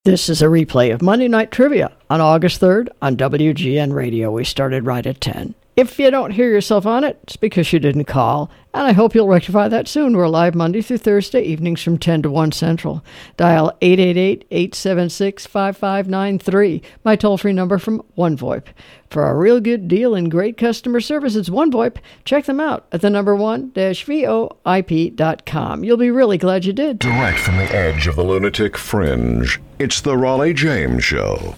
This is a replay of Monday Night Trivia on August 3rd on WGN Radio. We started right at 10. If you don't hear yourself on it, it's because you didn't call, and I hope you'll rectify that soon. We're live Monday through Thursday evenings from 10 to 1 Central. Dial 888-876-5593, my toll-free number from OneVoIP. For a real good deal and great customer service, it's OneVoIP. Check them out at the number one-voip.com. You'll be really glad you did. Direct from the edge of the lunatic fringe, it's the Raleigh James Show.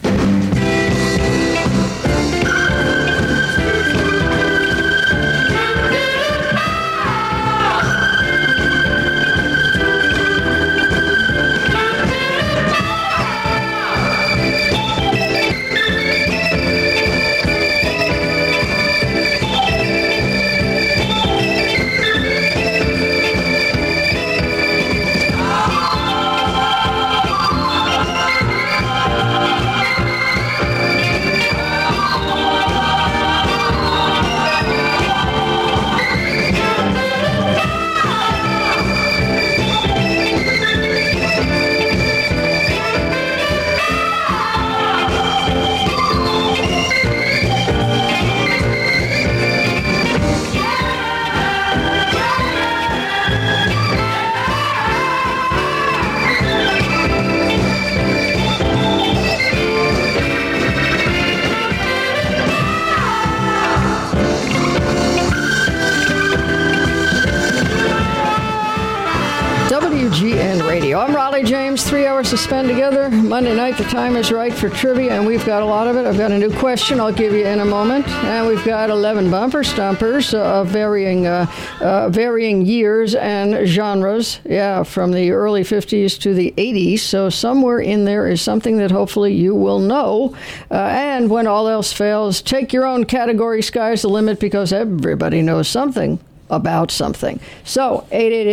WGN Radio. I'm Raleigh James. 3 hours to spend together. Monday night, the time is right for trivia, and we've got a lot of it. I've got a new question I'll give you in a moment. And we've got 11 bumper stumpers of varying years and genres. Yeah, from the early 50s to the 80s. So somewhere in there is something that hopefully you will know. And when all else fails, take your own category. Sky's the limit, because everybody knows something about something. So,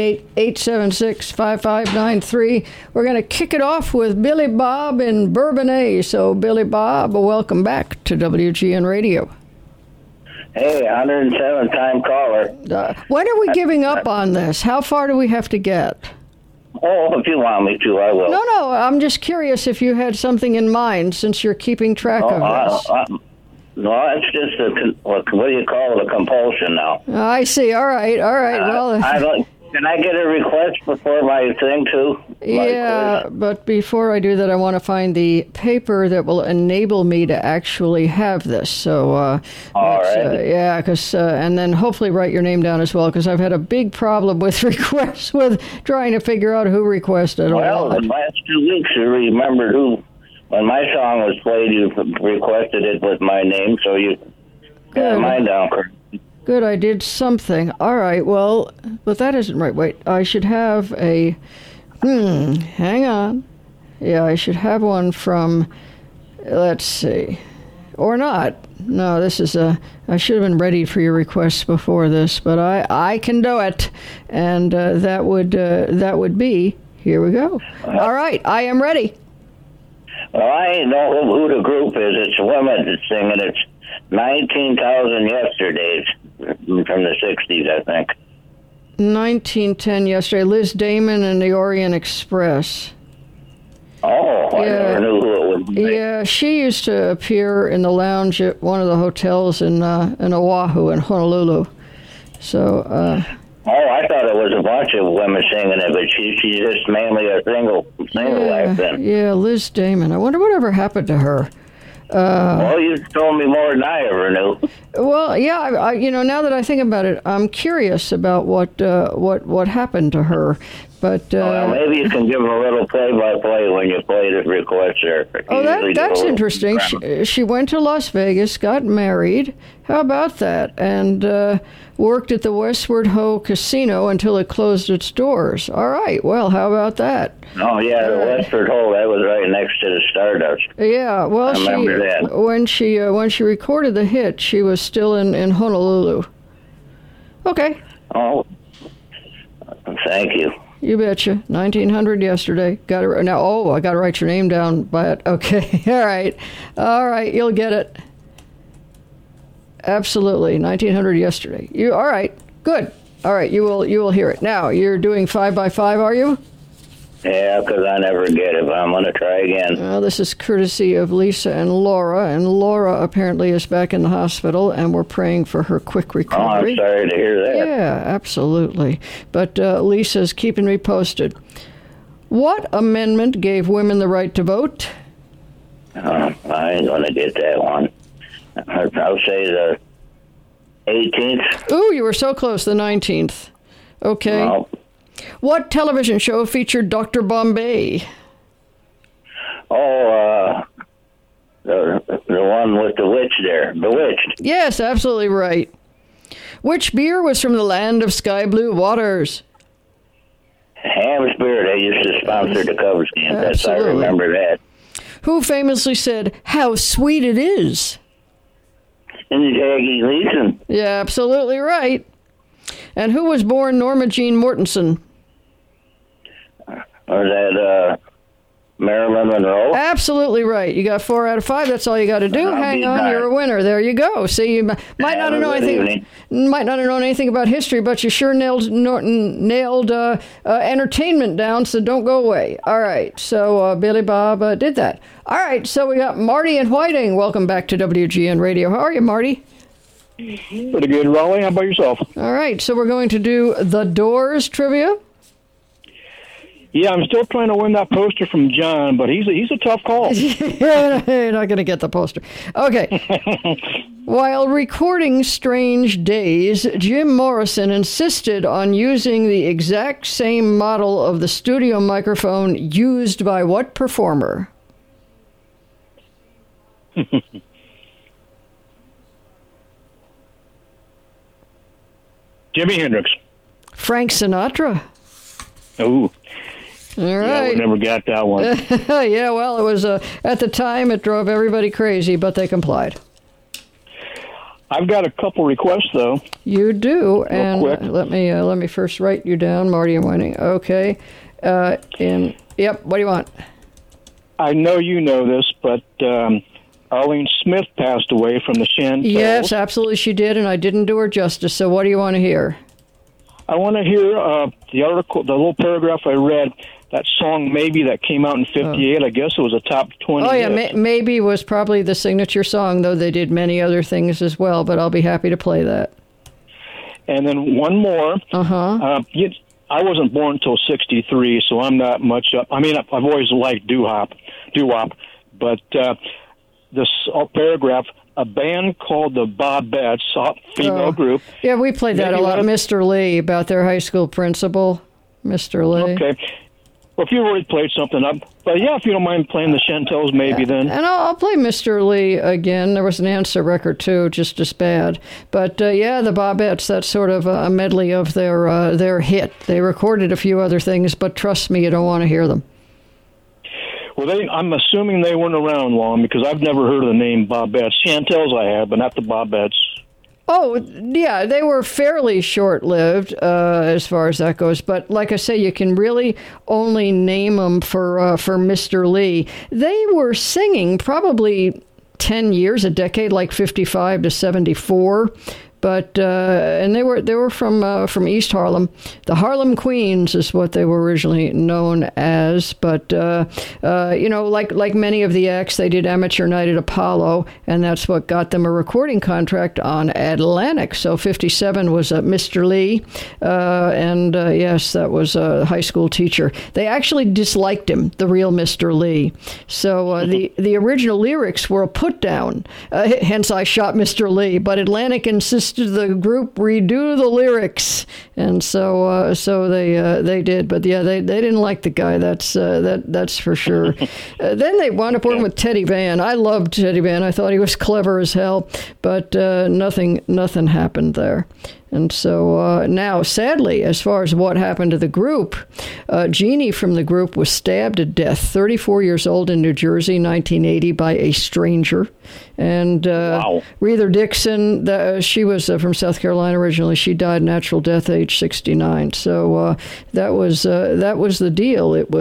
888-876-5593. We're going to kick it off with Billy Bob in Bourbonnais. So, Billy Bob, welcome back to WGN Radio. Hey, 107th-time caller. When are we giving up on this? How far do we have to get? Oh, if you want me to, I will. No, I'm just curious if you had something in mind, since you're keeping track of this. No, it's just what do you call it, a compulsion now. I see. All right. Well, can I get a request before my thing, too? Yeah, but before I do that, I want to find the paper that will enable me to actually have this. So, all right. Yeah, because and then hopefully write your name down as well, because I've had a big problem with requests, with trying to figure out who requested. Well, the last 2 weeks, you remembered who. When my song was played, you requested it with my name, so you got mine down correct. Good, I did something. All right, well, but that isn't right. Wait, I should have a... hang on. Yeah, I should have one from... Let's see. Or not. No, this is a... I should have been ready for your requests before this, but I can do it. And that would be... Here we go. All right, I am ready. Well, I know who the group is. It's a woman that's singing. It's 19,000 Yesterdays from the 60s, I think. 1910 Yesterday. Liz Damon and the Orient Express. Oh, I never knew who it would be. Yeah, she used to appear in the lounge at one of the hotels in Oahu, in Honolulu. So, I thought it was a bunch of women singing it, but she's just mainly a single act then. Yeah, Liz Damon. I wonder whatever happened to her. Well, you told me more than I ever knew. Well, yeah, I now that I think about it, I'm curious about what happened to her. But well, maybe you can give a little play-by-play when you play the request there. That's interesting. She went to Las Vegas, got married. How about that? And worked at the Westward Ho Casino until it closed its doors. All right. Well, how about that? Oh, yeah, the Westward Ho, that was right next to the Stardust. Yeah, well, I remember that. When she recorded the hit, she was still in Honolulu. Okay. Oh, thank you. You betcha. 1900 Yesterday. Got it now. Oh, I got to write your name down. But okay, all right. You'll get it. Absolutely, 1900 Yesterday. You all right? Good. All right, you will hear it now. You're doing 5 by 5, are you? Yeah, because I never get it, but I'm going to try again. Well, this is courtesy of Lisa and Laura apparently is back in the hospital, and we're praying for her quick recovery. Oh, I'm sorry to hear that. Yeah, absolutely. But Lisa's keeping me posted. What amendment gave women the right to vote? I ain't going to get that one. I'll say the 18th. Ooh, you were so close, the 19th. Okay. Well, What television show featured Dr. Bombay? the one with the witch there. Bewitched. Yes, absolutely right. Which beer was from the land of sky blue waters? Ham's Beer, they used to sponsor the Cubs game. That's, I Absolutely. remember that. Who famously said, "How sweet it is"? And Jackie Gleason. Yeah, absolutely right. And who was born Norma Jean Mortensen? Or that Marilyn Monroe. Absolutely right. You got 4 out of 5. That's all you got to do. I'll Hang be on, back. you're a winner. There you go. See, you might not Have a know good anything. evening. Might not have known anything about history, but you sure nailed entertainment down. So don't go away. All right. So Billy Bob did that. All right. So we got Marty and Whiting. Welcome back to WGN Radio. How are you, Marty? Pretty good, Raleigh. How about yourself? All right. So we're going to do the Doors trivia. Yeah, I'm still trying to win that poster from John, but he's a tough call. You're not going to get the poster. Okay. While recording Strange Days, Jim Morrison insisted on using the exact same model of the studio microphone used by what performer? Jimi Hendrix. Frank Sinatra. Ooh, All yeah, right. we never got that one. Yeah, well, it was at the time it drove everybody crazy, but they complied. I've got a couple requests though. You do, and quick. let me first write you down, Marty and Whiting. Okay, yep. What do you want? I know you know this, but Arlene Smith passed away from the Chantels. Yes, absolutely, she did, and I didn't do her justice. So, what do you want to hear? I want to hear the article, the little paragraph I read. That song "Maybe" that came out in '58. I guess it was a top 20. Oh yeah, hit. Maybe was probably the signature song, though they did many other things as well. But I'll be happy to play that. And then one more. I wasn't born until '63, so I'm not much up. I mean, I've always liked doo-wop, but this paragraph, a band called the Bobettes, female group. Yeah, we played that a Maybe lot. one- Mr. Lee, about their high school principal, Mr. Lee. Okay. Well, if you already played something up, but yeah, if you don't mind playing the Chantels, maybe then. And I'll play Mr. Lee again. There was an answer record, too, just as bad. But, yeah, the Bobettes, that's sort of a medley of their hit. They recorded a few other things, but trust me, you don't want to hear them. Well, I'm assuming they weren't around long because I've never heard of the name Bobettes. Chantels I have, but not the Bobettes. Oh, yeah, they were fairly short-lived as far as that goes. But like I say, you can really only name them for Mr. Lee. They were singing probably 10 years, a decade, like 55 to 74. But and they were from East Harlem. The Harlem Queens is what they were originally known as. But like many of the acts, they did Amateur Night at Apollo, and that's what got them a recording contract on Atlantic. So 57 was Mr. Lee, and yes, that was a high school teacher. They actually disliked him, the real Mr. Lee. So the original lyrics were a put down. Hence, I shot Mr. Lee. But Atlantic insisted the group redo the lyrics, and so they did. But yeah, they didn't like the guy. That's for sure. Then they wound up working with Teddy Van. I loved Teddy Van. I thought he was clever as hell, but nothing happened there. And so now, sadly, as far as what happened to the group, Jeannie from the group was stabbed to death, 34 years old in New Jersey, 1980, by a stranger. And Wow. Reather Dixon, she was from South Carolina originally. She died natural death, age 69. So that was the deal. It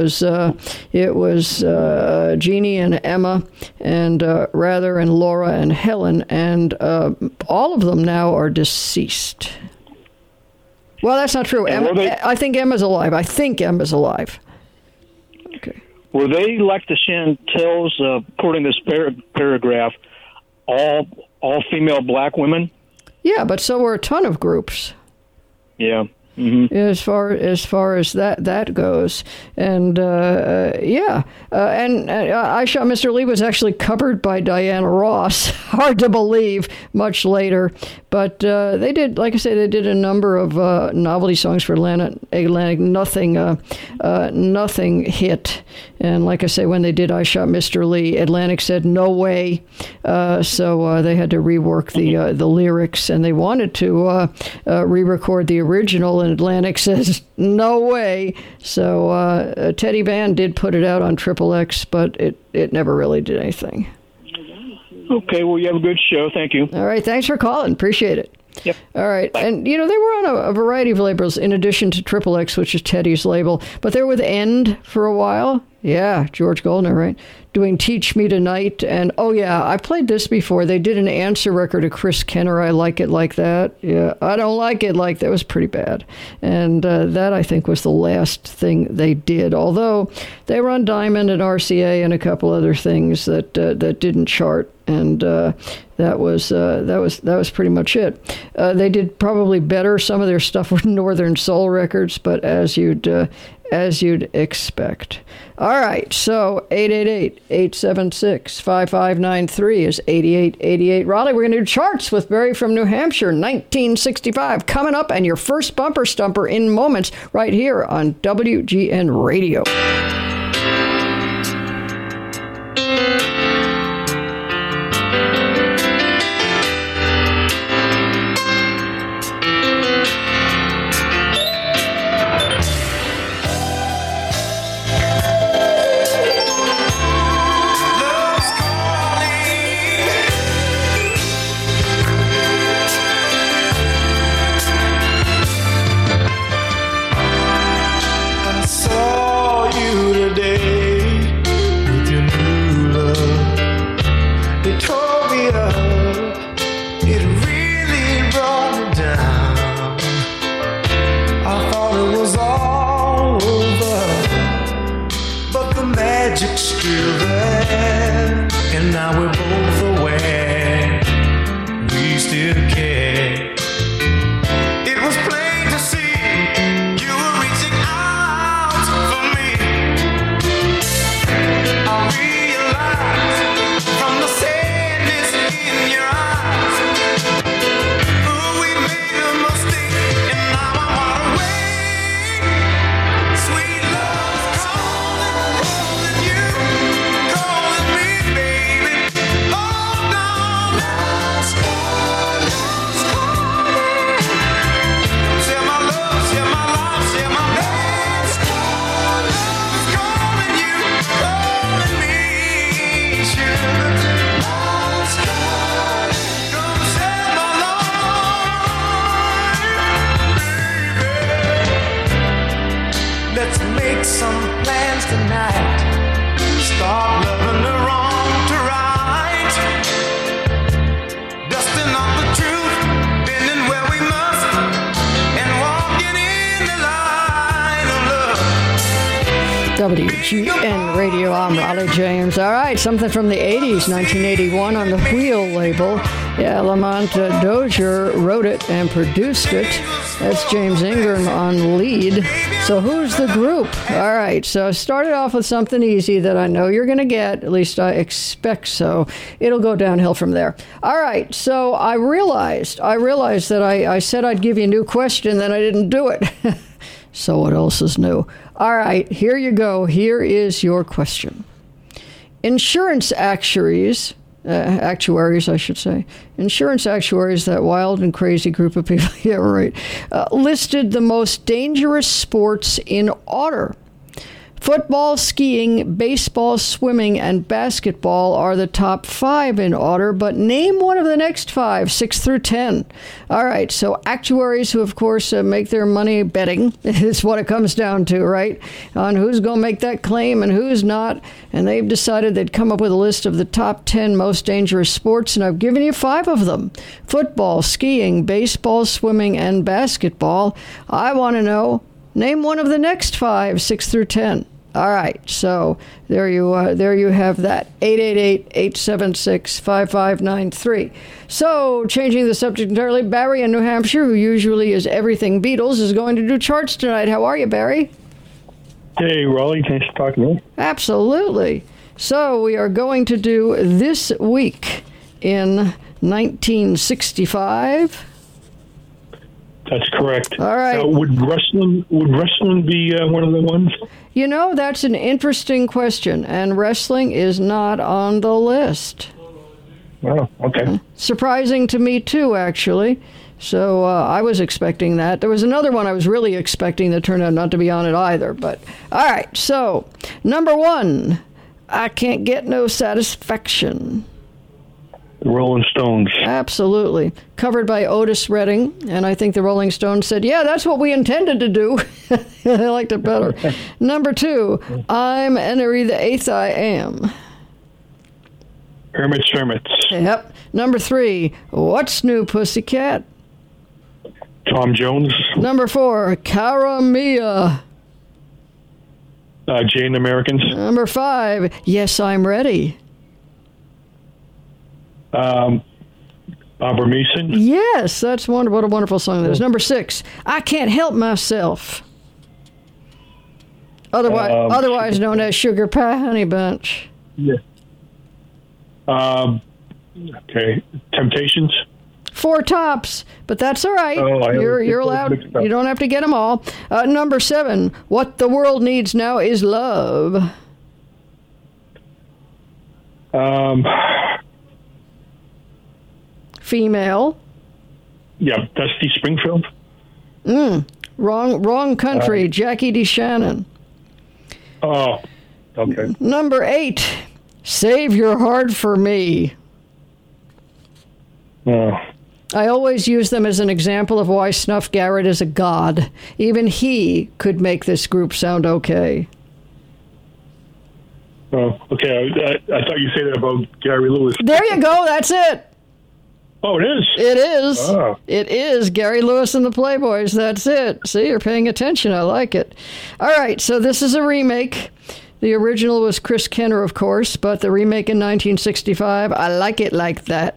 was Jeannie and Emma, and Rather and Laura and Helen, and all of them now are deceased. Well, that's not true. And Emma, were they- I think Emma's alive. Okay. Were they like the Chantels, according to this paragraph, all female black women? Yeah, but so were a ton of groups. Yeah. Mm-hmm. As far as that goes, and I Shot Mr. Lee was actually covered by Diana Ross. Hard to believe. Much later, but they did, like I say, they did a number of novelty songs for Atlantic. Nothing hit, and like I say, when they did I Shot Mr. Lee, Atlantic said no way, so they had to rework the lyrics, and they wanted to re-record the original. And Atlantic says no way. So Teddy Van did put it out on XXX, but it never really did anything. Okay, well, you have a good show. Thank you. All right, thanks for calling. Appreciate it. Yep. All right. And, they were on a variety of labels in addition to XXX, which is Teddy's label. But they were with End for a while. Yeah, George Goldner, right? Doing Teach Me Tonight. And, I played this before. They did an answer record of Chris Kenner, I Like It Like That. Yeah, I Don't Like It Like That. It was pretty bad. And that, I think, was the last thing they did. Although they were on Diamond and RCA and a couple other things that didn't chart. And that was pretty much it. They did probably better some of their stuff with Northern Soul Records, but as you'd expect. All right, so 888-876-5593 is 8888 Raleigh. We're going to do charts with Barry from New Hampshire, 1965, coming up, and your first bumper stumper in moments right here on WGN Radio. WGN Radio, I'm Raleigh James. All right, something from the 80s, 1981 on the Wheel label. Yeah, Lamont Dozier wrote it and produced it. That's James Ingram on lead. So who's the group? All right, so I started off with something easy that I know you're going to get. At least I expect so. It'll go downhill from there. All right, so I realized that I said I'd give you a new question, then I didn't do it. So what else is new? All right, here you go. Here is your question. Insurance actuaries, I should say, insurance actuaries, that wild and crazy group of people, yeah, right, listed the most dangerous sports in order. Football, skiing, baseball, swimming, and basketball are the top 5 in order, but name one of the next 5, 6 through 10. All right, so actuaries who, of course, make their money betting is what it comes down to, right? On who's going to make that claim and who's not. And they've decided they'd come up with a list of the top 10 most dangerous sports, and I've given you 5 of them. Football, skiing, baseball, swimming, and basketball. I want to know, name one of the next 5, 6 through 10. All right, so there you have that, 888-876-5593. So, changing the subject entirely, Barry in New Hampshire, who usually is everything Beatles, is going to do charts tonight. How are you, Barry? Hey, Raleigh, thanks for talking to me. Absolutely. So, we are going to do This Week in 1965. That's correct. All right. Would wrestling be one of the ones? You know, that's an interesting question, and wrestling is not on the list. Oh, okay. Surprising to me, too, actually. So I was expecting that. There was another one I was really expecting that turned out not to be on it either. But all right, so number 1, I Can't Get No Satisfaction. The Rolling Stones. Absolutely. Covered by Otis Redding, and I think the Rolling Stones said, yeah, that's what we intended to do. I liked it better. Number 2, I'm Henry the Eighth I Am. Hermits. Yep. Number 3, What's New, Pussycat? Tom Jones. Number 4, Cara Mia. Jane Americans. Number 5, Yes, I'm Ready. Barbara Mason. Yes, that's what a wonderful song that is. Number 6, I Can't Help Myself. Otherwise known as Sugar Pie Honey Bunch. Yeah. Okay. Temptations. 4 tops, but that's all right. Oh, you're allowed. You don't have to get them all. Number 7, What the World Needs Now Is Love. Female. Yeah, Dusty Springfield. Wrong country. Jackie DeShannon. Oh, okay. Number 8, Save Your Heart for Me. I always use them as an example of why Snuff Garrett is a god. Even he could make this group sound okay. Oh, okay. I thought you said that about Gary Lewis. There you go. That's it. Oh, it is? It is. Oh. It is Gary Lewis and the Playboys. That's it. See, you're paying attention. I like it. All right, so this is a remake. The original was Chris Kenner, of course, but the remake in 1965, I like it like that.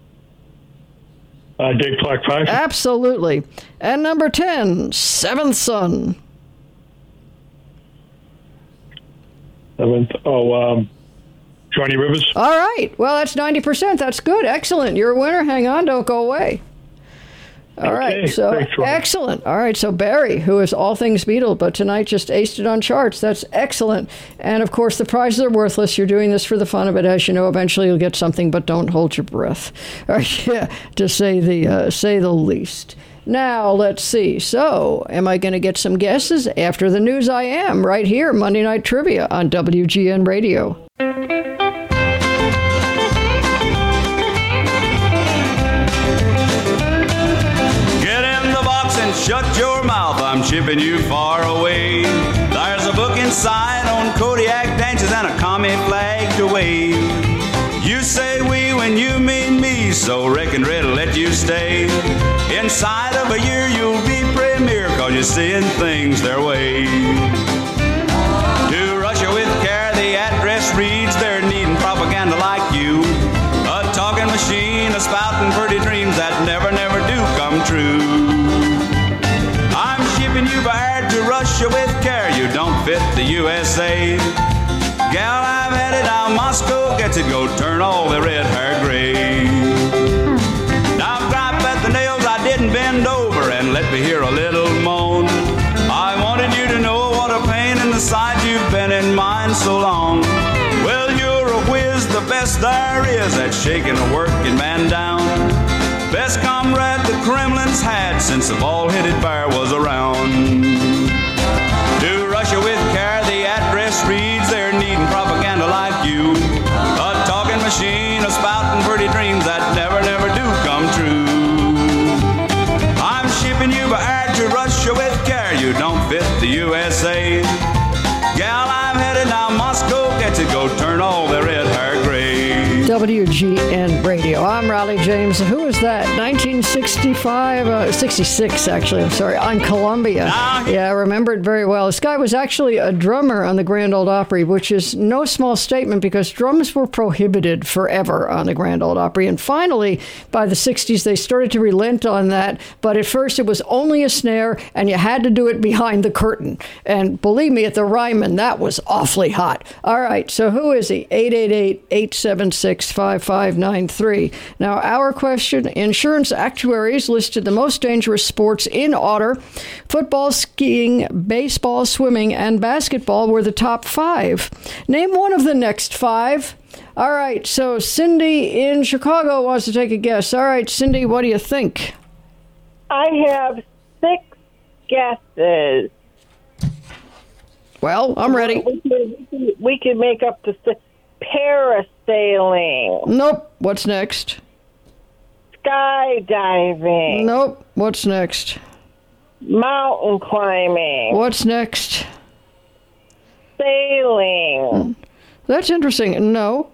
Dave Clark 5? Absolutely. And number 10, Seventh Son. Johnny Rivers. All right. Well, that's 90%. That's good. Excellent. You're a winner. Hang on. Don't go away. All right. So thanks, excellent. All right. So Barry, who is all things Beatles, but tonight just aced it on charts. That's excellent. And of course, the prizes are worthless. You're doing this for the fun of it. As you know, eventually you'll get something, but don't hold your breath. All right. Yeah, to say the least. Now, let's see. So, am I going to get some guesses? After the news, I am, right here, Monday Night Trivia on WGN Radio. Get in the box and shut your mouth, I'm shipping you far away. There's a book inside on Kodiak dances and a commie flag to wave. You say we when you mean me, so reckon Red'll let you stay. Inside of a year you'll be premier, cause you're seeing things their way. To Russia with care, the address reads, they're needing propaganda like you. A talking machine, a spouting pretty dreams that never do come true. I'm shipping you by air to Russia with care, you don't fit the USA. Gal, I've had it, now Moscow gets it, go turn all the red hair gray. Now gripe at the nails, I didn't bend over, and let me hear a little moan. I wanted you to know what a pain in the side you've been in mine so long. Well, you're a whiz, the best there is at shaking a working man down. Best comrade the Kremlin's had since the bald-headed bear was around. To Russia with care, the address reads, they're needing propaganda like you. A talking machine, a spouting pretty dreams that never do come true. I'm shipping you by air to Russia with care, you don't fit the USA. Gal, I'm headed now, Moscow gets it, go turn all the red hair gray. WGN Radio. I'm Raleigh James. Who is that? 66 actually, I'm sorry, on Columbia. Yeah, I remember it very well. This guy was actually a drummer on the Grand Ole Opry, which is no small statement because drums were prohibited forever on the Grand Ole Opry. And finally, by the 60s, they started to relent on that. But at first, it was only a snare, and you had to do it behind the curtain. And believe me, at the Ryman, that was awfully hot. All right, so who is he? 888-876-5593. Now, our question, insurance actuaries listed the most dangerous sports in order. Football, skiing, baseball, swimming, and basketball were the top 5. Name one of the next 5. All right, so Cindy in Chicago wants to take a guess. All right, Cindy, what do you think? I have 6 guesses. Well, I'm ready. We can make up to 6. Parasailing. Nope. What's next? Skydiving. Nope. What's next? Mountain climbing. What's next? Sailing. That's interesting. No.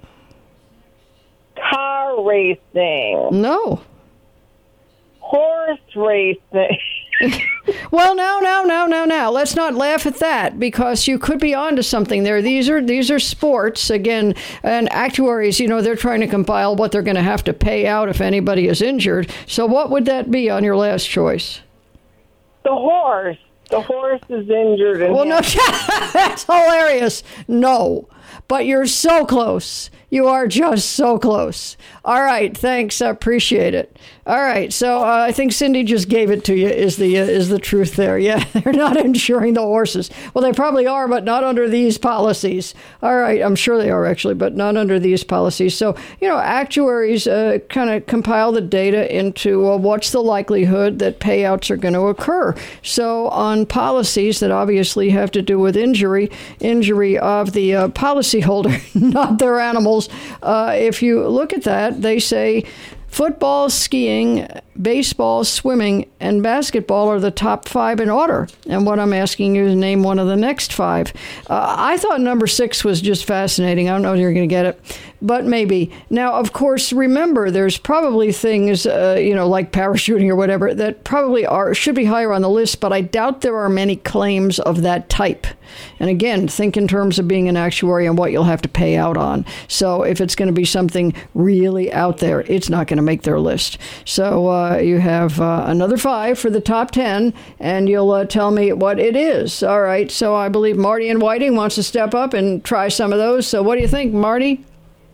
Car racing. No. Horse racing. Well, now. Let's not laugh at that because you could be onto something there. These are sports, again, and actuaries, they're trying to compile what they're going to have to pay out if anybody is injured. So what would that be on your last choice? The horse. The horse is injured. Well, no, that's hilarious. No, but you're so close. You are just so close. All right, thanks. I appreciate it. All right, so I think Cindy just gave it to you is the truth there. Yeah, they're not insuring the horses. Well, they probably are, but not under these policies. All right, I'm sure they are actually, but not under these policies. So, actuaries kind of compile the data into what's the likelihood that payouts are going to occur. So on policies that obviously have to do with injury of the policyholder, not their animals, if you look at that, they say football, skiing, baseball, swimming, and basketball are the top 5 in order. And what I'm asking you is name one of the next 5. I thought number 6 was just fascinating. I don't know if you're going to get it, but maybe. Now, of course, remember, there's probably things, like parachuting or whatever, that probably should be higher on the list, but I doubt there are many claims of that type. And again, think in terms of being an actuary and what you'll have to pay out on. So if it's going to be something really out there, it's not going to make their list. So you have another 5 for the top 10, and you'll tell me what it is. All right, so I believe Marty in Whiting wants to step up and try some of those. So what do you think, Marty?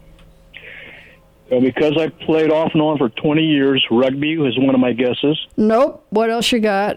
Because I played off and on for 20 years, rugby is one of my guesses. Nope. What else you got?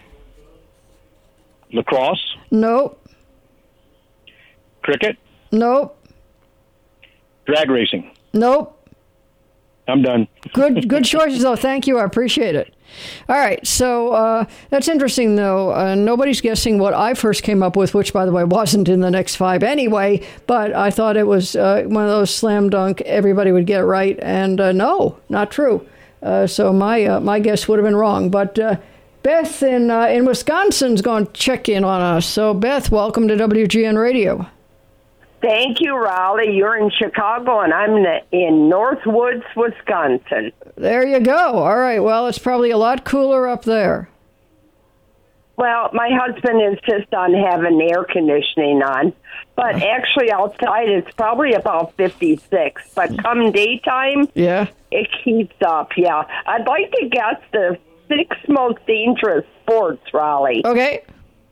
Lacrosse? Nope. Cricket? Nope. Drag racing? Nope. I'm done. Good choices, though. Thank you. I appreciate it. All right. So that's interesting, though. Nobody's guessing what I first came up with, which, by the way, wasn't in the next 5 anyway. But I thought it was one of those slam dunk, everybody would get it right. And no, not true. So my guess would have been wrong. But Beth in Wisconsin's going to check in on us. So, Beth, welcome to WGN Radio. Thank you, Raleigh. You're in Chicago, and I'm in Northwoods, Wisconsin. There you go. All right. Well, it's probably a lot cooler up there. Well, my husband insists on having air conditioning on, but actually outside it's probably about 56. But come daytime, it keeps up, yeah. I'd like to guess the 6 most dangerous sports, Raleigh. Okay.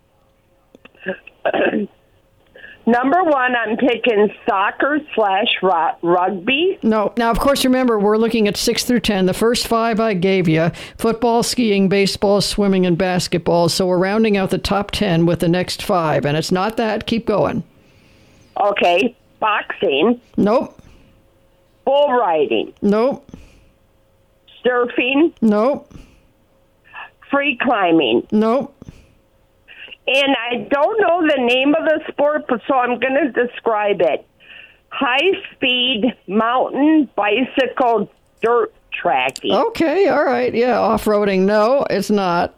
Number 1, I'm picking soccer/rugby. No. Now, of course, remember, we're looking at 6 through 10. The first 5 I gave you, football, skiing, baseball, swimming, and basketball. So we're rounding out the top 10 with the next 5. And it's not that. Keep going. Okay. Boxing. Nope. Bull riding. Nope. Surfing. Nope. Free climbing. Nope. And I don't know the name of the sport, so I'm going to describe it. High-speed mountain bicycle dirt tracking. Okay, all right. Yeah, off-roading. No, it's not.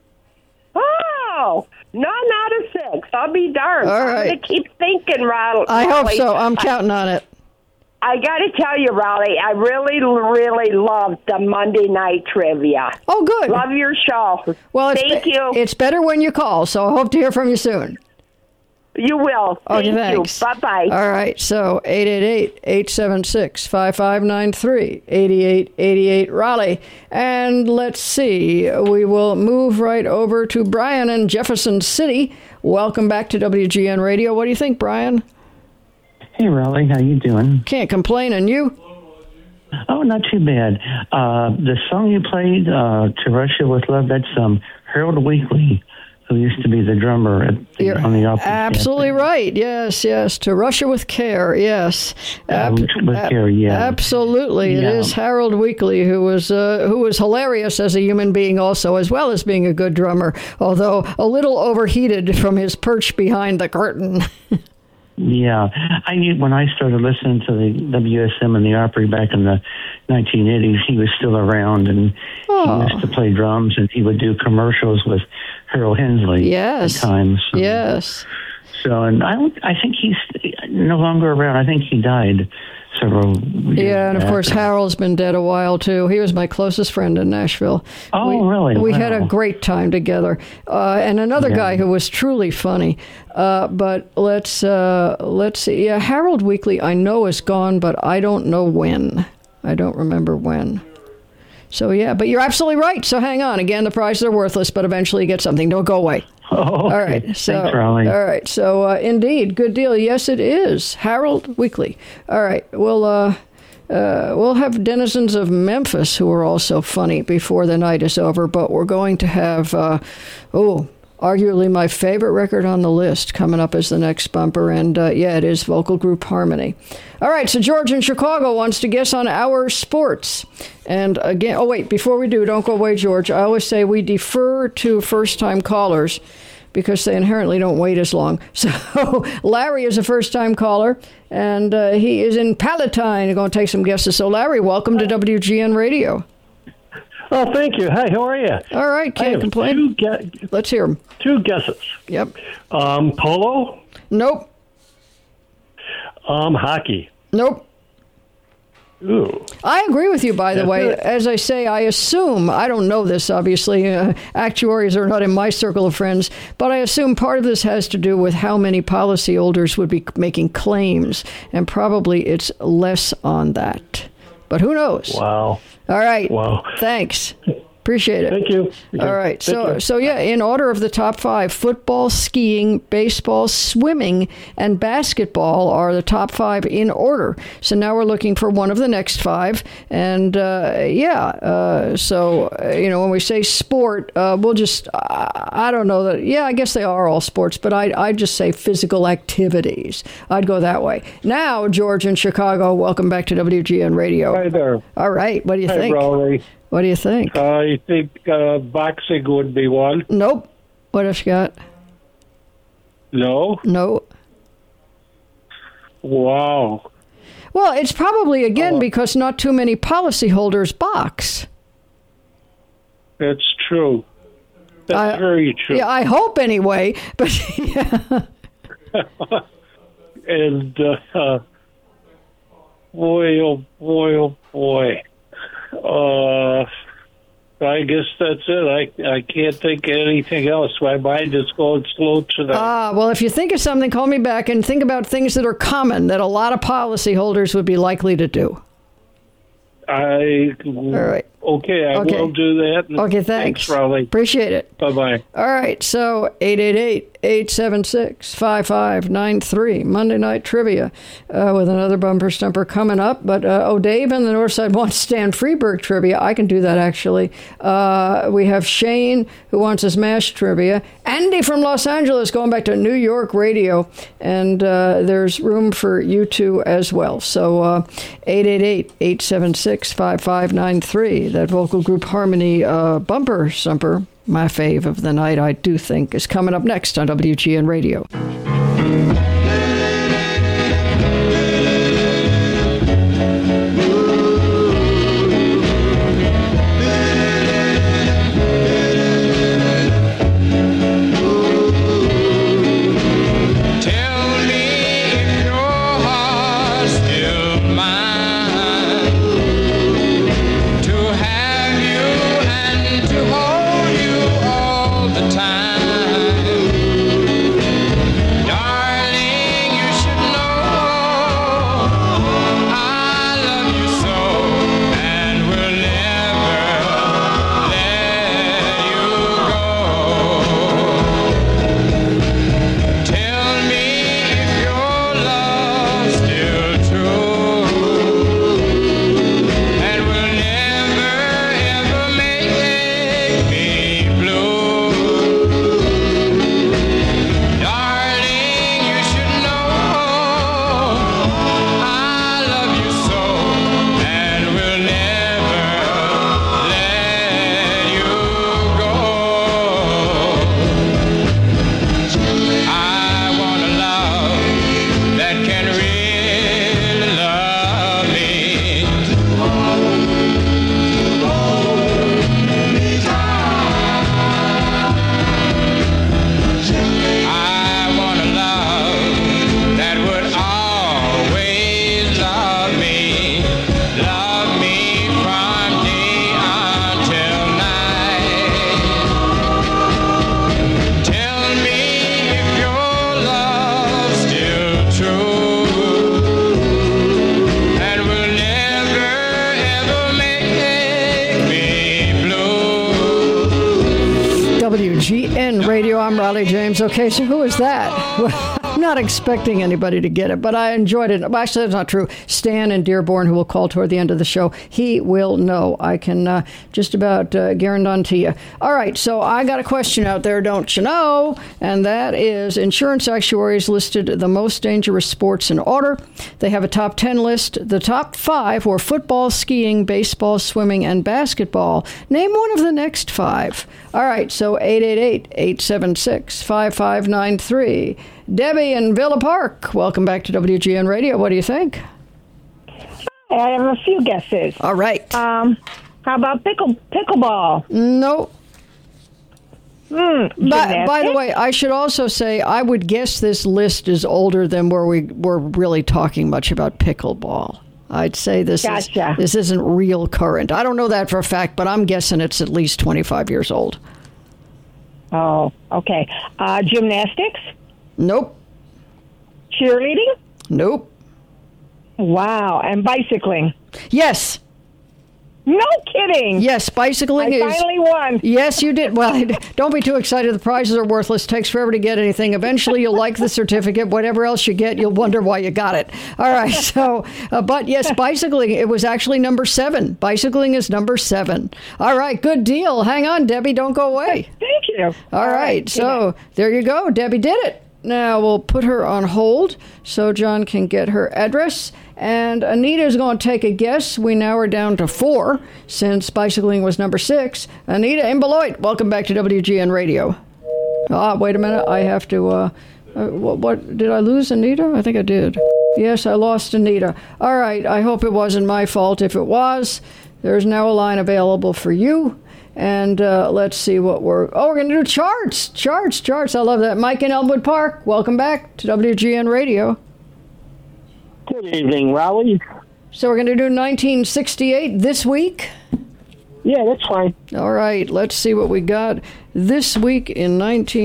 Oh, none out of 6. I'll be darned. All right. I'm going to keep thinking, Raleigh. I hope so. I'm counting on it. I got to tell you, Raleigh, I really, really loved the Monday night trivia. Oh, good. Love your show. Well, thank you. It's better when you call, so I hope to hear from you soon. You will. Okay, thanks. You. Bye-bye. All right, so 888-876-5593, 8888 Raleigh. And let's see, we will move right over to Brian in Jefferson City. Welcome back to WGN Radio. What do you think, Brian? Hey, Raleigh, how you doing? Can't complain, and you? Oh, not too bad. The song you played, To Russia With Love, that's Harold Weekly, who used to be the drummer on the opera. Absolutely right. Yes. To Russia with Care. Yes. With Care, yeah. Absolutely. It is Harold Weekly, who was hilarious as a human being also, as well as being a good drummer, although a little overheated from his perch behind the curtain. Yeah. When I started listening to the WSM and the Opry back in the 1980s, he was still around, and he used to play drums, and he would do commercials with Harold Hensley at times. Yes. So, and I think he's no longer around. I think he died several years and of course, Harold's been dead a while, too. He was my closest friend in Nashville. Really? We had a great time together. And another guy who was truly funny. But let's see. Yeah, Harold Weekly, I know, is gone, but I don't know when. I don't remember when. So, yeah, but you're absolutely right. So hang on. Again, the prizes are worthless, but eventually you get something. Don't go away. Oh, okay. All right. So, thanks, Raleigh. all right. So, indeed, good deal. Yes, it is. Harold Weekly. All right. We'll have denizens of Memphis who are also funny before the night is over, but we're going to have, arguably my favorite record on the list coming up as the next bumper, and it is vocal group Harmony. All right, so George in Chicago wants to guess on our sports. And again, before we do, don't go away, George. I always say we defer to first-time callers because they inherently don't wait as long. So Larry is a first-time caller, and he is in Palatine. He's going to take some guesses. So Larry, welcome to WGN Radio. Oh, thank you. Hi, how are you? All right, can't complain. Let's hear them. 2 guesses. Yep. Polo? Nope. Hockey? Nope. Ooh. I agree with you, by the way. As I say, I assume, I don't know this, obviously. Actuaries are not in my circle of friends, but I assume part of this has to do with how many policyholders would be making claims, and probably it's less on that. But who knows? Wow. All right. Wow. Thanks. Appreciate it. Thank you. All right. So in order of the top 5, football, skiing, baseball, swimming, and basketball are the top 5 in order. So now we're looking for one of the next 5. And when we say sport, we'll just, I don't know that, I guess they are all sports, but I'd just say physical activities. I'd go that way. Now, George in Chicago, welcome back to WGN Radio. Hi there. All right. What do you think? Hi, Raleigh. What do you think? I think boxing would be one. Nope. What else you got? No? No. Wow. Well, it's probably, again, because not too many policyholders box. That's true. That's very true. Yeah, I hope anyway. But yeah. And boy, oh boy, oh boy. I guess that's it. I can't think of anything else. My mind is going slow tonight. Well, if you think of something, call me back and think about things that are common that a lot of policyholders would be likely to do. All right. Okay, I will do that. Okay, thanks. Raleigh. Appreciate it. Bye-bye. All right, so 888-876-5593, Monday Night Trivia, with another bumper stumper coming up. But, Dave in the North Side wants Stan Freberg trivia. I can do that, actually. We have Shane, who wants his MASH trivia. Andy from Los Angeles going back to New York radio. And there's room for you two as well. So 888-876-5593. That vocal group Harmony bumper stumper, my fave of the night, I do think, is coming up next on WGN Radio. Tell me if your heart's still mine. Radio. I'm Riley James. Okay, so who is that? Well, I'm not expecting anybody to get it, but I enjoyed it. Actually, that's not true. Stan in Dearborn, who will call toward the end of the show, he will know. I can just about guarantee you. All right, so I got a question out there, don't you know? And that is, insurance actuaries listed the most dangerous sports in order. They have a top 10 list. The top 5 were football, skiing, baseball, swimming, and basketball. Name one of the next 5. All right, so 888-876-5593. Debbie in Villa Park, welcome back to WGN Radio. What do you think? I have a few guesses. All right. How about pickleball? No. By the way, I should also say I would guess this list is older than where we were really talking much about pickleball. I'd say this isn't real current. I don't know that for a fact, but I'm guessing it's at least 25 years old. Oh, okay. Gymnastics? Nope. Cheerleading? Nope. Wow. And bicycling? Yes. No kidding. Yes, bicycling is... I finally won. Yes, you did. Well, don't be too excited. The prizes are worthless. It takes forever to get anything. Eventually, you'll like the certificate. Whatever else you get, you'll wonder why you got it. All right. So, but yes, bicycling, it was actually number 7. Bicycling is number 7. All right. Good deal. Hang on, Debbie. Don't go away. Thank you. All right. So, there you go. Debbie did it. Now, we'll put her on hold so John can get her address. And Anita's going to take a guess. We now are down to 4 since bicycling was number 6. Anita in Beloit, welcome back to WGN Radio. Wait a minute. I have to... what did I lose Anita? I think I did. Yes, I lost Anita. All right. I hope it wasn't my fault. If it was, there's now a line available for you. And let's see what we're going to do charts. Charts. I love that. Mike in Elmwood Park, welcome back to WGN Radio. Good evening, Raleigh. So we're going to do 1968 this week? Yeah, that's fine. All right, let's see what we got this week in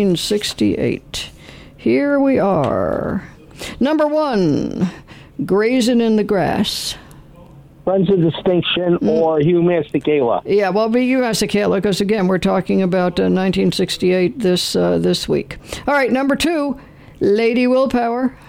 1968. Here we are. Number 1, Grazing in the Grass. Friends of Distinction or Hugh Masekela. Yeah, well, be Hugh Masekela, because, again, we're talking about 1968 this week. All right, number 2, Lady Willpower.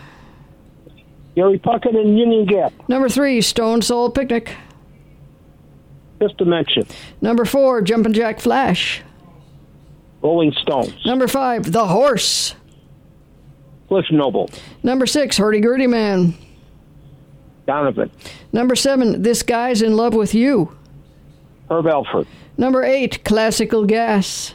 Gary Puckett and Union Gap. Number 3, Stone Soul Picnic. Just to mention. Number 4, Jumpin' Jack Flash. Rolling Stones. Number 5, The Horse. Cliff Noble. Number 6, Hurdy Gurdy Man. Donovan. Number 7, This Guy's in Love with You. Herb Alford. Number 8, Classical Gas.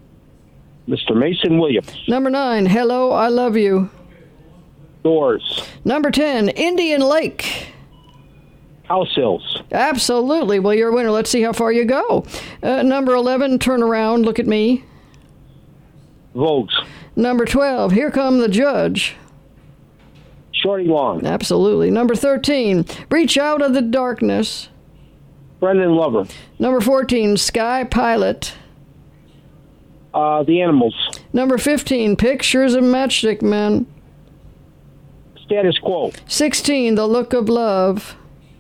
Mr. Mason Williams. Number 9, Hello, I Love You. Doors. Number 10, Indian Lake. House Hills. Absolutely. Well, you're a winner. Let's see how far you go. Number 11, Turn Around, Look at Me. Vogues. Number 12, Here Come the Judge. Shorty Long. Absolutely. Number 13, Reach Out of the Darkness. Brendan Lover. Number 14, Sky Pilot. The Animals. Number 15, Pictures of Matchstick Men. Status Quo. 16, The Look of Love.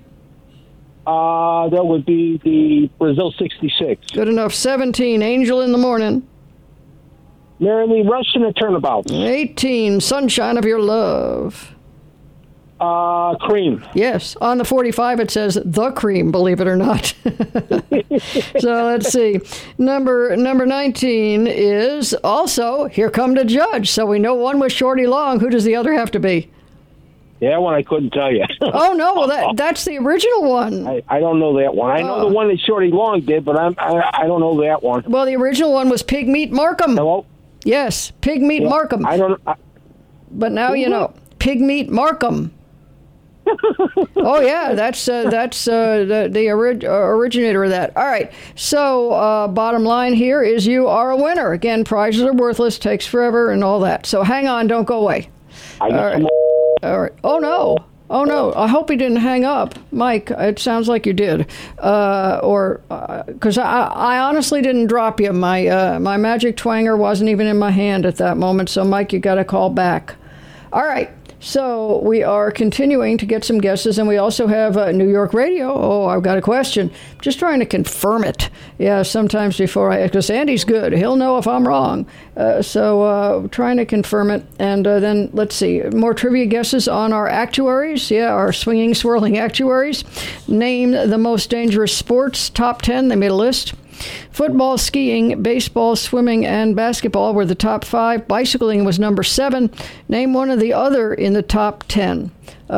That would be the Brazil 66. Good enough. 17, Angel in the Morning. Merrily Rush and the Turnabouts. 18, Sunshine of Your Love. Cream. Yes. On the 45, it says The Cream, believe it or not. So let's see. Number 19 is also Here Come the Judge. So we know one was Shorty Long. Who does the other have to be? Yeah, one I couldn't tell you. Oh, no. Well, that's the original one. I don't know that one. I know the one that Shorty Long did, but I don't know that one. Well, the original one was Pigmeat Markham. Hello? Yes, Pigmeat Markham. I don't know. But now you know. Pigmeat Markham. Oh, yeah, that's the originator of that. All right, so bottom line here is you are a winner. Again, prizes are worthless, takes forever, and all that. So hang on, don't go away. All right. Oh, no. I hope he didn't hang up. Mike, it sounds like you did. Because I honestly didn't drop you. My magic twanger wasn't even in my hand at that moment. So, Mike, you got to call back. All right. So we are continuing to get some guesses, and we also have New York Radio. Oh, I've got a question. Just trying to confirm it. Yeah, sometimes before because Andy's good. He'll know if I'm wrong. So trying to confirm it. And then let's see. More trivia guesses on our actuaries. Yeah, our swinging, swirling actuaries. Name the most dangerous sports. Top 10. They made a list. Football, skiing, baseball, swimming, and basketball were the top 5. Bicycling was number 7. Name one of the other in the top 10.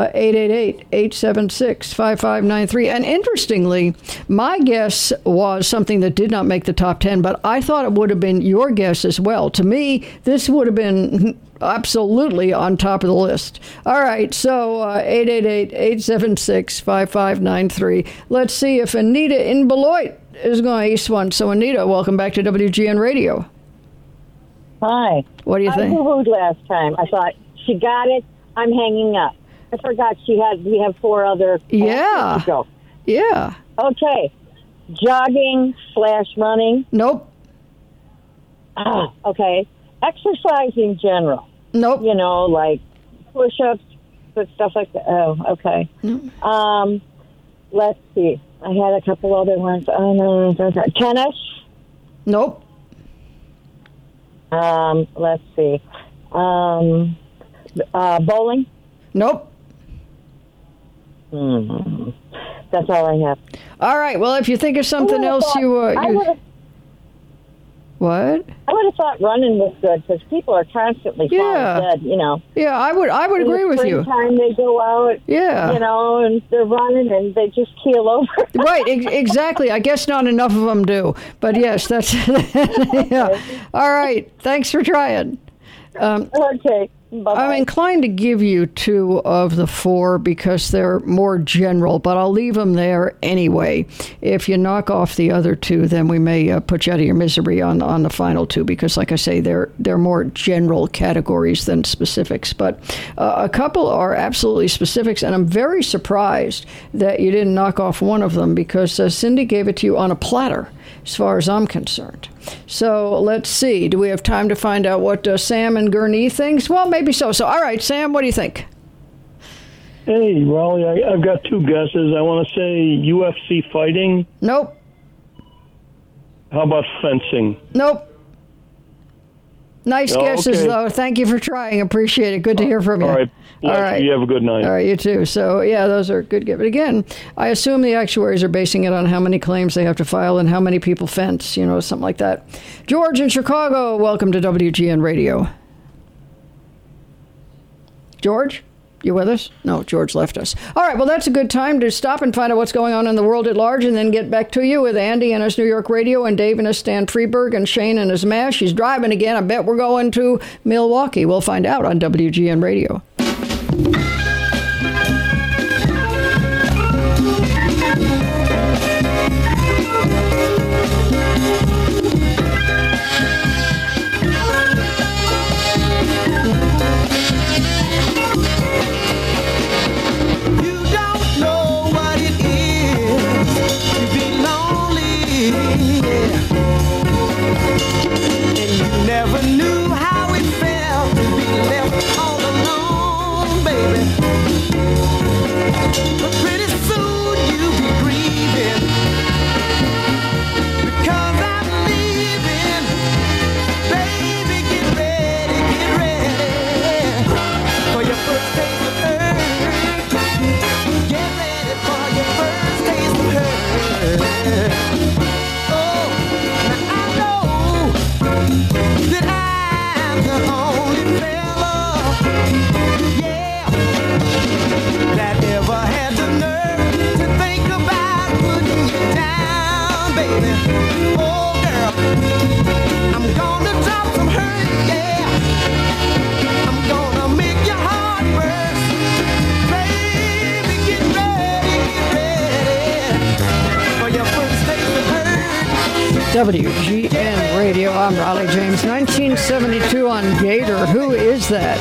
888-876-5593. And interestingly, my guess was something that did not make the top 10, but I thought it would have been your guess as well. To me, this would have been absolutely on top of the list. All right, so 888-876-5593. Let's see if Anita in Beloit is going to ace one. So, Anita, welcome back to WGN Radio. Hi. What do you think? I Googled last time. I thought, she got it. I'm hanging up. I forgot we have 4 other. Yeah. To go. Yeah. Okay. Jogging/running. Nope. Okay. Exercise in general. Nope. You know, like push-ups, stuff like that. Oh, okay. Nope. Let's see. I had a couple other ones. Oh, no. Tennis. Nope. Let's see. Bowling. Nope. That's all I have. All right. Well, if you think of something else, what? I would have thought running was good because people are constantly falling dead, you know. Yeah, I would agree with you. Time they go out, yeah, you know, and they're running and they just keel over. Right, exactly. I guess not enough of them do, but yes, that's yeah. All right, thanks for trying. Okay. Bye-bye. I'm inclined to give you 2 of the 4 because they're more general, but I'll leave them there anyway. If you knock off the other 2, then we may put you out of your misery on the final 2 because, like I say, they're more general categories than specifics. But a couple are absolutely specifics, and I'm very surprised that you didn't knock off one of them because Cindy gave it to you on a platter, as far as I'm concerned. So let's see. Do we have time to find out what Sam and Gurnee thinks? Well, maybe so. So, all right, Sam, what do you think? Hey, Raleigh, I've got 2 guesses. I want to say UFC fighting. Nope. How about fencing? Nope. Nice guesses, though. Thank you for trying. Appreciate it. Good to hear from you. All right. All right. You have a good night. All right, you too. So, yeah, those are good. But again, I assume the actuaries are basing it on how many claims they have to file and how many people fence, you know, something like that. George in Chicago, welcome to WGN Radio. George? You with us? No, George left us. All right, well, that's a good time to stop and find out what's going on in the world at large and then get back to you with Andy and his New York Radio and Dave and his Stan Freeberg and Shane and his MASH. He's driving again. I bet we're going to Milwaukee. We'll find out on WGN Radio. Never knew how it felt to be left all alone, baby. But pretty soon you'll be grieving because I'm leaving. Baby, get ready for your first taste of hurt. Get ready for your first taste of hurt. That I'm the only fella, yeah, that ever had the nerve to think about putting you down, baby. Oh, girl, I'm gonna drop some hurt, yeah. I'm gonna make your heart burst. Baby, get ready for your first taste of hurt. WGN Radio. I'm Raleigh James. 1972 on Gator. Who is that?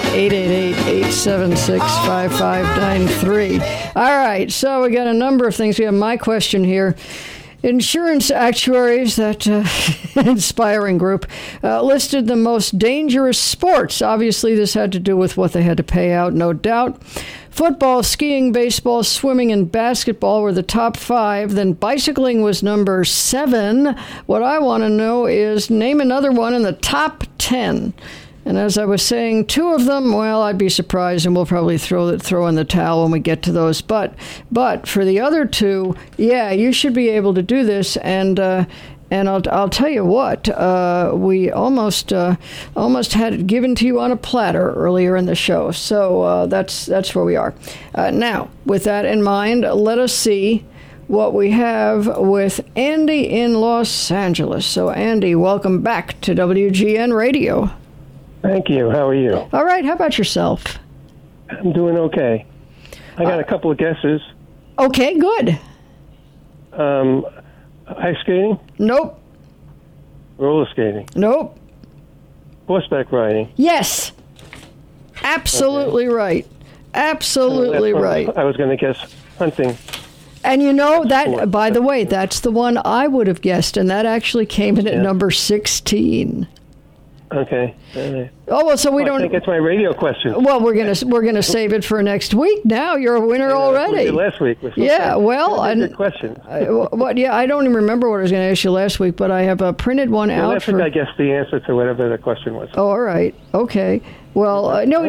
888-876-5593. All right, so we got a number of things. We have my question here. Insurance actuaries, that inspiring group, listed the most dangerous sports. Obviously, this had to do with what they had to pay out, no doubt. Football, skiing, baseball, swimming, and basketball were the top 5. Then bicycling was number 7. What I want to know is name another one in the top 10. And as I was saying, 2 of them, well, I'd be surprised, and we'll probably throw in the towel when we get to those. But for the other 2, yeah, you should be able to do this. And I'll tell you what, we almost had it given to you on a platter earlier in the show. So that's where we are. Now, with that in mind, let us see what we have with Andy in Los Angeles. So, Andy, welcome back to WGN Radio. Thank you. How are you? All right. How about yourself? I'm doing okay. I got a couple of guesses. Okay, good. Ice skating? Nope. Roller skating? Nope. Horseback riding? Yes. Absolutely right. Absolutely right. I was going to guess hunting. And you know, that, by the way, that's the one I would have guessed, and that actually came in at number 16. Okay. Oh, well, so we don't. I think it's my radio question. Well, we're gonna save it for next week. Now you're a winner already. Last week. Yeah. Well, good question. What? Yeah, I don't even remember what I was going to ask you last week, but I have a printed one out. Last week I guessed the answer to whatever the question was. Oh, all right. Okay. Well, no,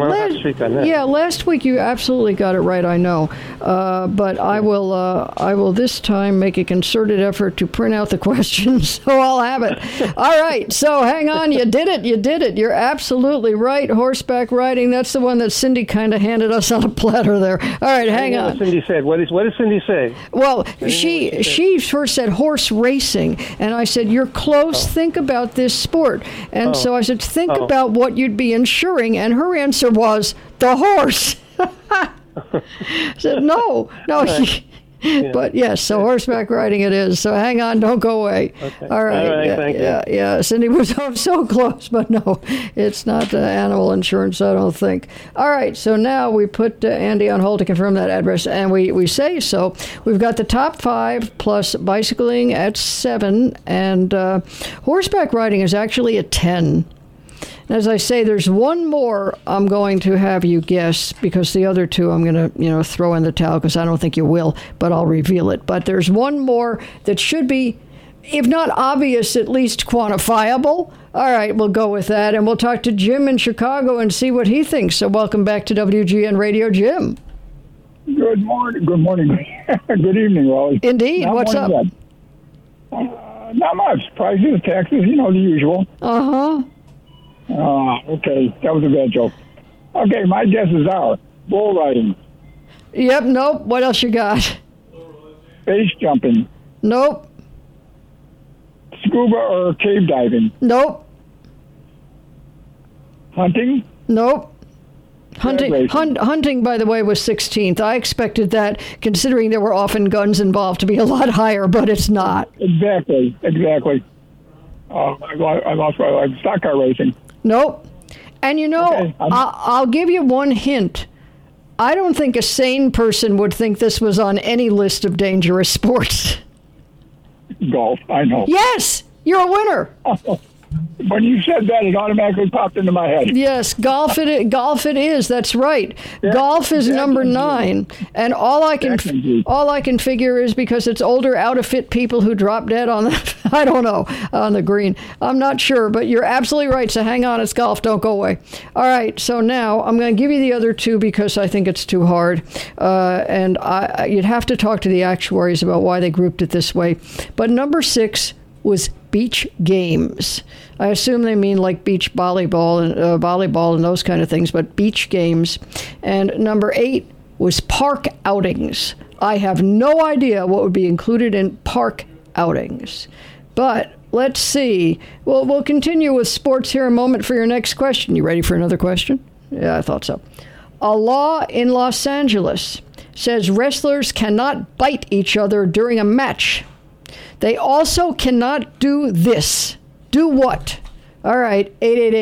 last week you absolutely got it right, I know. But I will this time make a concerted effort to print out the questions, so I'll have it. All right, so hang on, you did it. You're absolutely right. Horseback riding, that's the one that Cindy kind of handed us on a platter there. All right, hang on. What Cindy said. What did Cindy say? Well, she first said horse racing, and I said, you're close, think about this sport. And so I said, think about what you'd be insuring, and her answer was the horse. I said, no. Yeah. But yes, so horseback riding it is. So hang on, don't go away. Okay. All right. Thank you. Yeah. Cindy was so close, but no, it's not animal insurance, I don't think. All right, so now we put Andy on hold to confirm that address, and we say so. We've got the top 5 plus bicycling at 7, and horseback riding is actually at 10. As I say, there's one more I'm going to have you guess, because the other 2 I'm going to, throw in the towel, because I don't think you will, but I'll reveal it. But there's one more that should be, if not obvious, at least quantifiable. All right, we'll go with that, and we'll talk to Jim in Chicago and see what he thinks. So welcome back to WGN Radio, Jim. Good morning. Good evening, Wally. Indeed. What's up? Not much. Prices, taxes, the usual. Uh-huh. Okay, that was a bad joke. Okay, my guesses are bull riding. Yep, nope. What else you got? Base jumping. Nope. Scuba or cave diving. Nope. Hunting. Nope. Hunting, by the way, was 16th. I expected that, considering there were often guns involved, to be a lot higher, but it's not. Exactly. I lost stock car racing. Nope. And okay, I'll give you one hint. I don't think a sane person would think this was on any list of dangerous sports. Golf, I know. Yes, you're a winner. When you said that, it automatically popped into my head. Yes, golf it is. That's right. Golf is number 9, and all I can figure is because it's older, out of fit people who drop dead on the green. I'm not sure, but you're absolutely right. So hang on, it's golf. Don't go away. All right. So now I'm going to give you the other 2 because I think it's too hard, and you'd have to talk to the actuaries about why they grouped it this way. But number 6 was beach games. I assume they mean like beach volleyball and those kind of things, but beach games. And number 8 was park outings. I have no idea what would be included in park outings. But let's see. Well, we'll continue with sports here in a moment for your next question. You ready for another question? Yeah, I thought so. A law in Los Angeles says wrestlers cannot bite each other during a match. They also cannot do this. Do what? All right,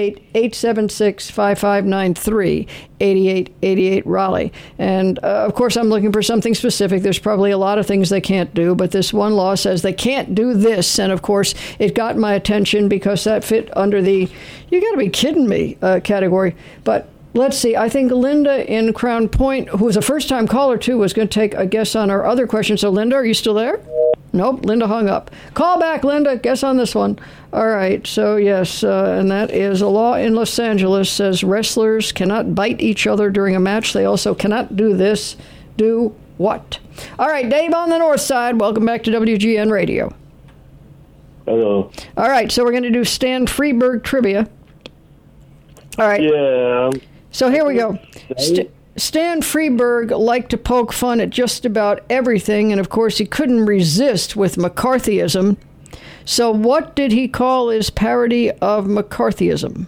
888-876-5593, 8888 Raleigh. And, of course, I'm looking for something specific. There's probably a lot of things they can't do, but this one law says they can't do this. And, of course, it got my attention because that fit under the you got to be kidding me category. But let's see. I think Linda in Crown Point, who was a first-time caller, too, was going to take a guess on our other question. So, Linda, are you still there? Nope, Linda hung up. Call back, Linda. Guess on this one. All right, so yes, and that is a law in Los Angeles says wrestlers cannot bite each other during a match. They also cannot do this. Do what? All right, Dave on the north side. Welcome back to WGN Radio. Hello. All right, so we're going to do Stan Freberg trivia. All right. Yeah. So here we go. Stan Freberg liked to poke fun at just about everything, and of course he couldn't resist with McCarthyism. So what did he call his parody of McCarthyism?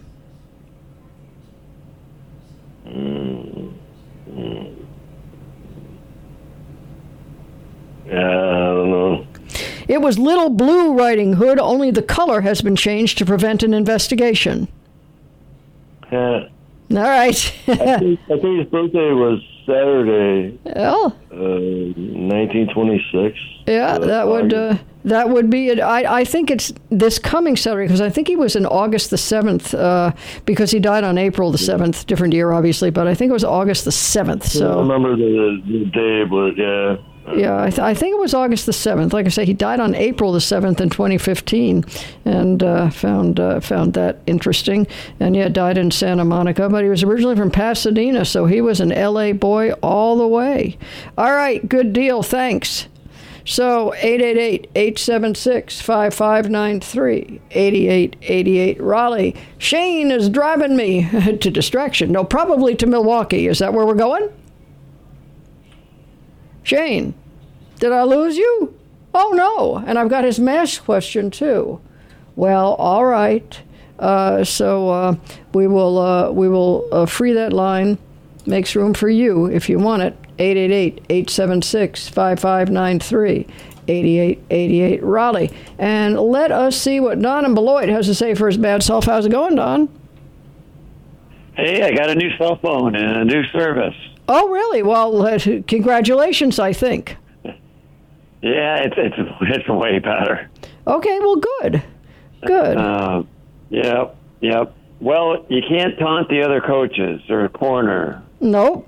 I don't know. It was Little Blue Riding Hood, only the color has been changed to prevent an investigation. Yeah. All right. I think his birthday was Saturday. Well, 1926. Yeah, that would be it. I think it's this coming Saturday because I think he was in August the 7th because he died on April the 7th. Different year, obviously, but I think it was August the 7th. So I don't remember the day, but yeah. Yeah, I think it was August the 7th. Like I say, he died on April the 7th in 2015, and found that interesting. And yeah, died in Santa Monica, but he was originally from Pasadena, so he was an L.A. boy all the way. All right, good deal. Thanks. So 888-876-5593, 8888 Raleigh. Shane is driving me to distraction. No, probably to Milwaukee. Is that where we're going? Shane, did I lose you? Oh, no. And I've got his mask question, too. Well, all right. So we will free that line. Makes room for you if you want it. 888-876-5593, 8888 Raleigh. And let us see what Don in Beloit has to say for his bad self. How's it going, Don? Hey, I got a new cell phone and a new service. Oh, really? Well, congratulations, I think. Yeah, it's way better. Okay, well, good. Good. Yep. Well, you can't taunt the other coaches or corner. Nope.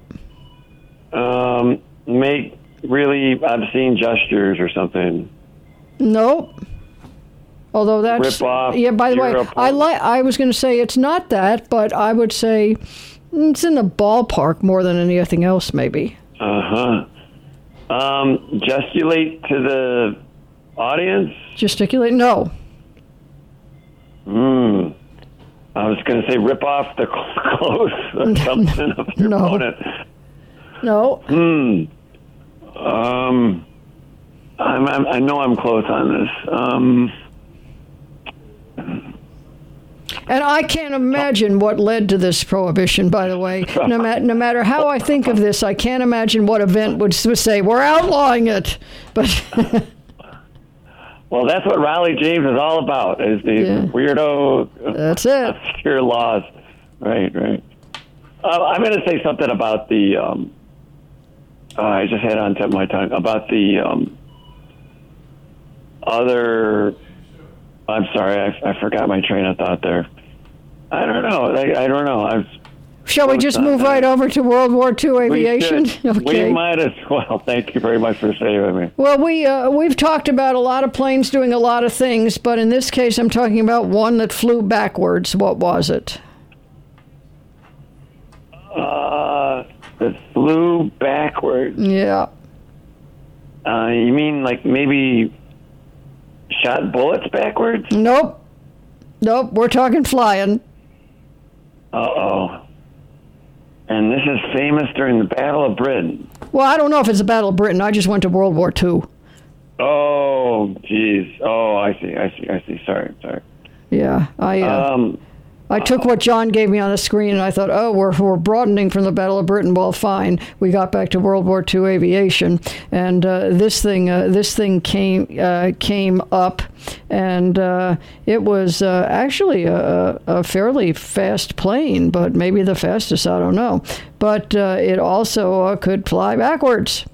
Make really obscene gestures or something. Nope. Although that's... Rip off. Yeah, by the way, I was going to say it's not that, but I would say... It's in the ballpark more than anything else, maybe. Gesticulate to the audience? Gesticulate? No. I was going to say rip off the clothes or something of your opponent. No. I know I'm close on this. And I can't imagine what led to this prohibition, by the way. No matter how I think of this, I can't imagine what event would say, we're outlawing it. But well, that's what Raleigh James is all about, is these weirdo, that's it. obscure laws. Right. I'm going to say something about the, I just had it on tip of my tongue, about the other... I'm sorry, I forgot my train of thought there. I don't know. Shall we just move right over to World War II aviation? Okay. We might as well. Thank you very much for saving me. Well, we've talked about a lot of planes doing a lot of things, but in this case, I'm talking about one that flew backwards. What was it? That flew backwards. Yeah. You mean like maybe shot bullets backwards? Nope. We're talking flying. Uh-oh. And this is famous during the Battle of Britain. Well, I don't know if it's the Battle of Britain. I just went to World War II. Oh, geez. Oh, I see. Sorry. Yeah, I I took what John gave me on the screen, and I thought, oh, we're broadening from the Battle of Britain. Well, fine. We got back to World War II aviation, and this thing came up, and it was actually a fairly fast plane, but maybe the fastest, I don't know. But it also could fly backwards.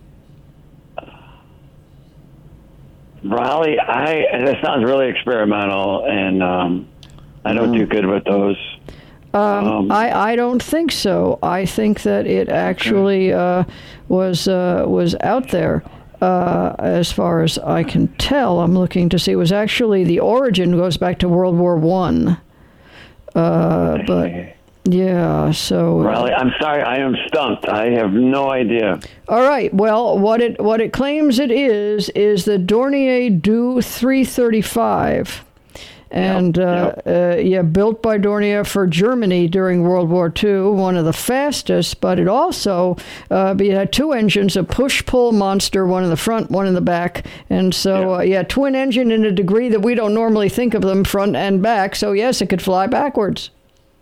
Raleigh, that sounds really experimental, and I don't do good with those. I don't think so. I think that it actually was out there. As far as I can tell, I'm looking to see. It was actually, the origin goes back to World War I. But yeah, so Raleigh, I'm sorry, I am stumped. I have no idea. All right. Well, what it claims it is the Dornier Do 335. And built by Dornier for Germany during World War II, one of the fastest, but it also it had two engines, a push-pull monster, one in the front, one in the back. And so, twin engine in a degree that we don't normally think of them front and back. So, yes, it could fly backwards.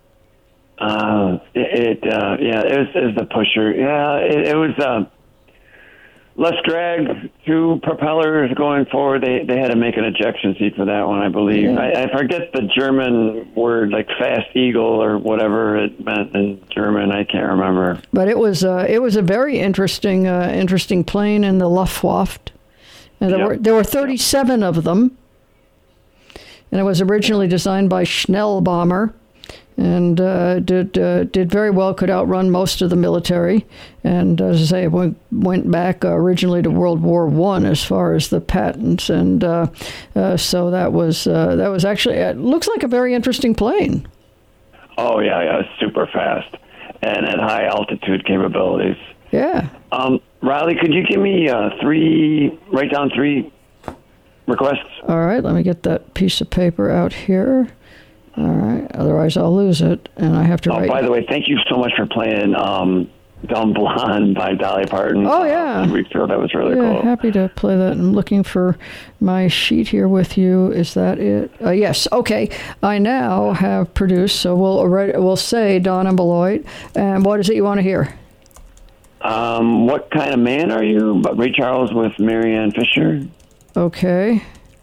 It was the pusher. Yeah, it was less drag, two propellers going forward. They had to make an ejection seat for that one, I believe. Yeah. I forget the German word, like fast eagle or whatever it meant in German. I can't remember. But it was a very interesting plane in the Luftwaffe. And there were 37 of them. And it was originally designed by Schnellbaumer. And did very well, could outrun most of the military. And as I say, went back originally to World War I as far as the patents. And so that was actually, it looks like a very interesting plane. Oh, yeah, super fast. And at high altitude capabilities. Yeah. Riley, could you give me write down three requests? All right, let me get that piece of paper out here. All right. Otherwise, I'll lose it, and I have to write. By the way, thank you so much for playing "Dumb Blonde" by Dolly Parton. Oh, yeah. 2 weeks ago. That was really cool. cool. Happy to play that. I'm looking for my sheet here with you. Is that it? Yes. Okay. I now have produced, so we'll say Donna Beloit. And what is it you want to hear? What Kind of Man Are You? Ray Charles with Marianne Fisher. Okay.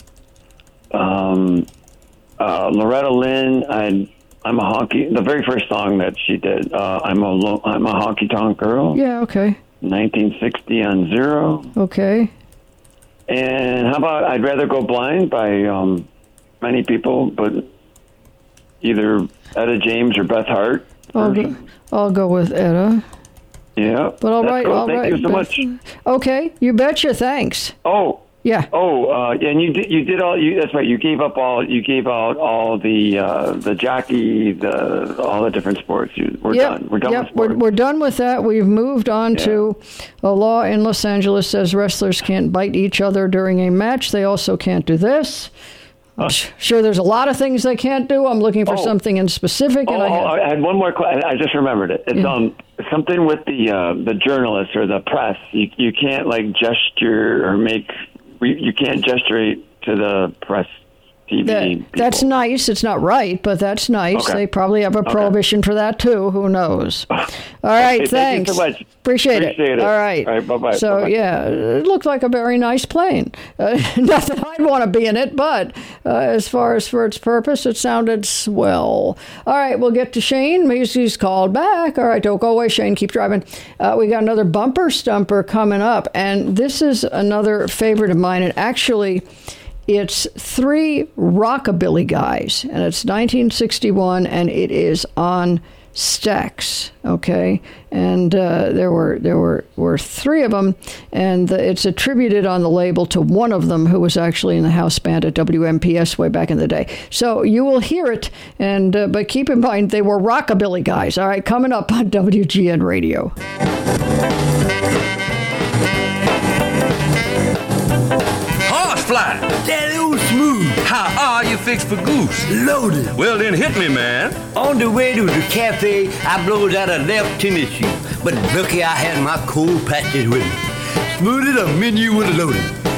Loretta Lynn, I'm a honky. The very first song that she did, I'm a honky tonk girl. Yeah, okay. 1960 on Zero. Okay. And how about I'd Rather Go Blind by many people, but either Etta James or Beth Hart. I'll go with Etta. Yeah. But all right. Thank you so much. Okay, you betcha. Thanks. Oh. Yeah. And you did all. That's right. You gave out all the jockey, all the different sports. We're done. We're done with sports. We're done with that. We've moved on to a law in Los Angeles says wrestlers can't bite each other during a match. They also can't do this. Sure, there's a lot of things they can't do. I'm looking for something in specific. And I had one more question. I just remembered it. It's something with the journalists or the press. You can't gesture or make. You can't gesture to the press, TV. That's nice. It's not right, but that's nice. Okay. They probably have a prohibition for that, too. Who knows? All right, thanks. Thank you so much. Appreciate it. All right. Bye-bye. So, bye-bye. Yeah, it looked like a very nice plane. Not that I'd want to be in it, but as far as for its purpose, it sounded swell. All right, we'll get to Shane. He's called back. All right, don't go away, Shane. Keep driving. We got another bumper stumper coming up, and this is another favorite of mine. And actually, it's 3 rockabilly guys, and it's 1961, and it is on Stax, okay? And there were 3 of them, and it's attributed on the label to one of them who was actually in the house band at WMPS way back in the day. So you will hear it, and but keep in mind they were rockabilly guys. All right, coming up on WGN Radio. Horsefly. That old smooth. How are you fixed for goose? Loaded. Well, then hit me, man. On the way to the cafe, I blows out a left tennis shoe. But lucky I had my cold patches with me. Smoothed a menu with loaded.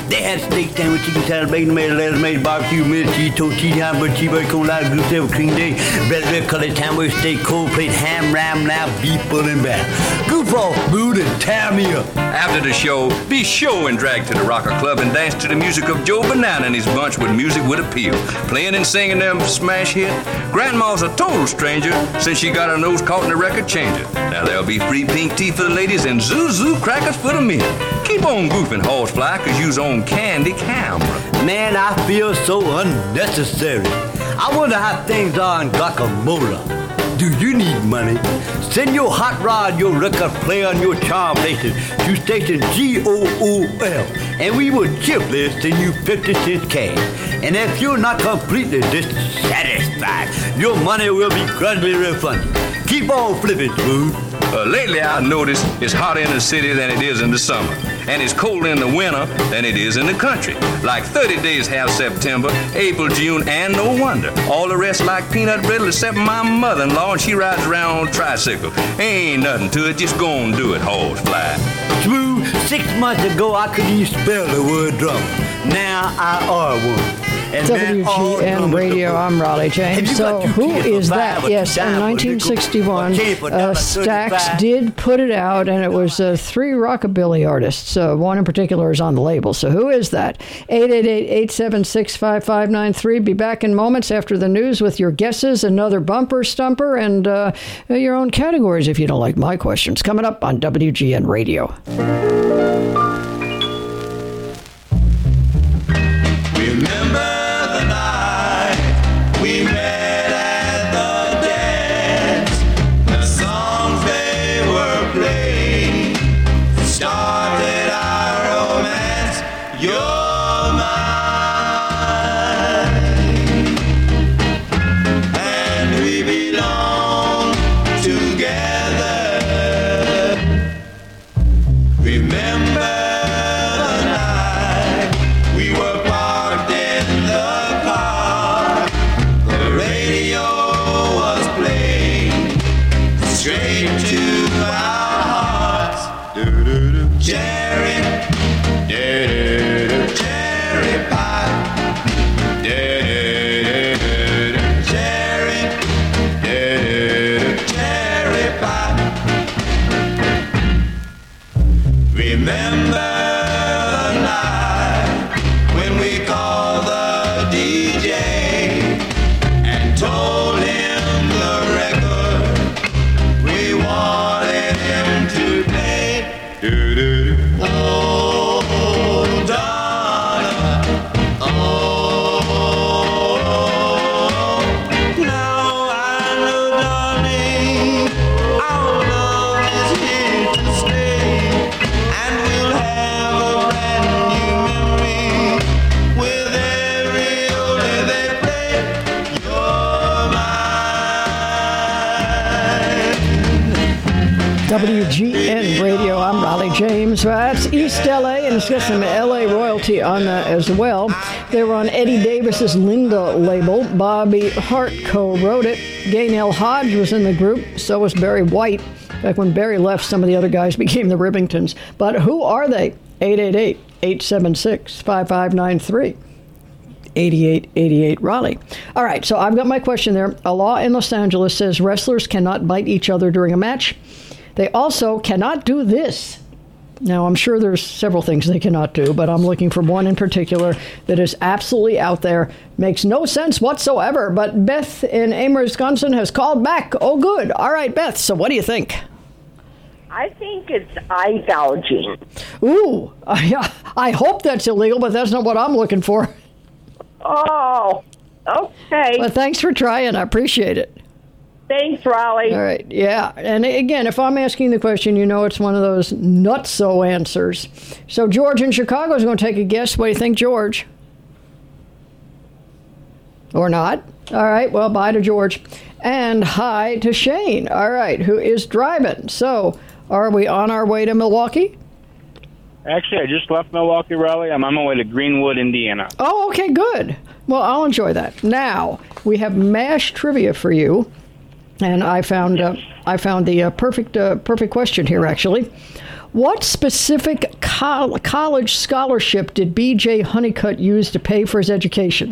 They had steak sandwich, chicken salad, bacon, tomato, lettuce, mayo, barbecue, meat, cheese, toast, cheese, hamburger, cheeseburger, corn, lard, goose, silver, cream, day, bread, red, cutlet, hamburger, steak, cold plate, ham, ram, now, beef, bull, and batter. Goof off, mood, and tie me up. After the show, be sure and drag to the Rocker Club and dance to the music of Joe Banana and his bunch with music with appeal. Playing and singing them smash hit. Grandma's a total stranger since she got her nose caught in the record changer. Now there'll be free pink tea for the ladies and zoo crackers for the men. Keep on goofing, Horsefly, cause you's on Candy Camera. Man, I feel so unnecessary. I wonder how things are in Guacamole. Do you need money? Send your hot rod, your record player, and your charm station to station GOOL, and we will cheerfully send you 50 cents cash. And if you're not completely dissatisfied, your money will be gradually refunded. Keep on flipping, Smooth. Lately, I've noticed it's hotter in the city than it is in the summer, and it's colder in the winter than it is in the country. Like 30 days have September, April, June, and no wonder. All the rest like peanut brittle except my mother-in-law, and she rides around on a tricycle. Ain't nothing to it, just go and do it, Horsefly. Smooth, 6 months ago I couldn't even spell the word drummer. Now I are one. WGN Radio, I'm Raleigh James. So who is that? Yes, in 1961, Stax did put it out, and it was 3 rockabilly artists. One in particular is on the label. So who is that? 888-876-5593. Be back in moments after the news with your guesses, another bumper stumper, and your own categories if you don't like my questions. Coming up on WGN Radio. Remember the night we met at the dance. The songs they were playing started our romance. You're mine, and we belong together. Remember the night we were parked in the car. The radio was playing straight to our hearts. Cherry, cherry pie, cherry, cherry pie. Remember the night when we called the DJ and told him the record we wanted him to play. Oh, Donna, oh, now I know, darling, our love is here to stay, and we'll have a brand new memory with every oldie they play. You're mine. WGN Radio, I'm Raleigh James. That's East LA, and it's got some LA royalty on that as well. They were on Eddie Davis's Linda label. Bobby Hart co-wrote it. Gaynell Hodge was in the group, so was Barry White. Back when Barry left, some of the other guys became the Ribbingtons. But who are they? 888-876-5593. 8888 Raleigh. All right, so I've got my question there. A law in Los Angeles says wrestlers cannot bite each other during a match. They also cannot do this. Now, I'm sure there's several things they cannot do, but I'm looking for one in particular that is absolutely out there. Makes no sense whatsoever, but Beth in Ames, Wisconsin has called back. Oh, good. All right, Beth, so what do you think? I think it's eye gouging. Ooh, I hope that's illegal, but that's not what I'm looking for. Oh, okay. Well, thanks for trying. I appreciate it. Thanks, Raleigh. All right, yeah. And again, if I'm asking the question, you know it's one of those nutso answers. So George in Chicago is going to take a guess. What do you think, George? Or not? All right, well, bye to George. And hi to Shane, all right, who is driving. So are we on our way to Milwaukee? Actually, I just left Milwaukee, Raleigh. I'm on my way to Greenwood, Indiana. Oh, okay, good. Well, I'll enjoy that. Now, we have MASH trivia for you. And I found the perfect question here, actually. What specific college scholarship did B.J. Honeycutt use to pay for his education?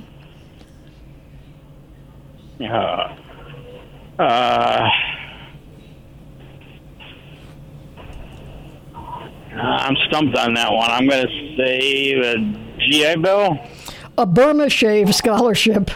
I'm stumped on that one. I'm going to say a GI Bill. A Burma Shave scholarship.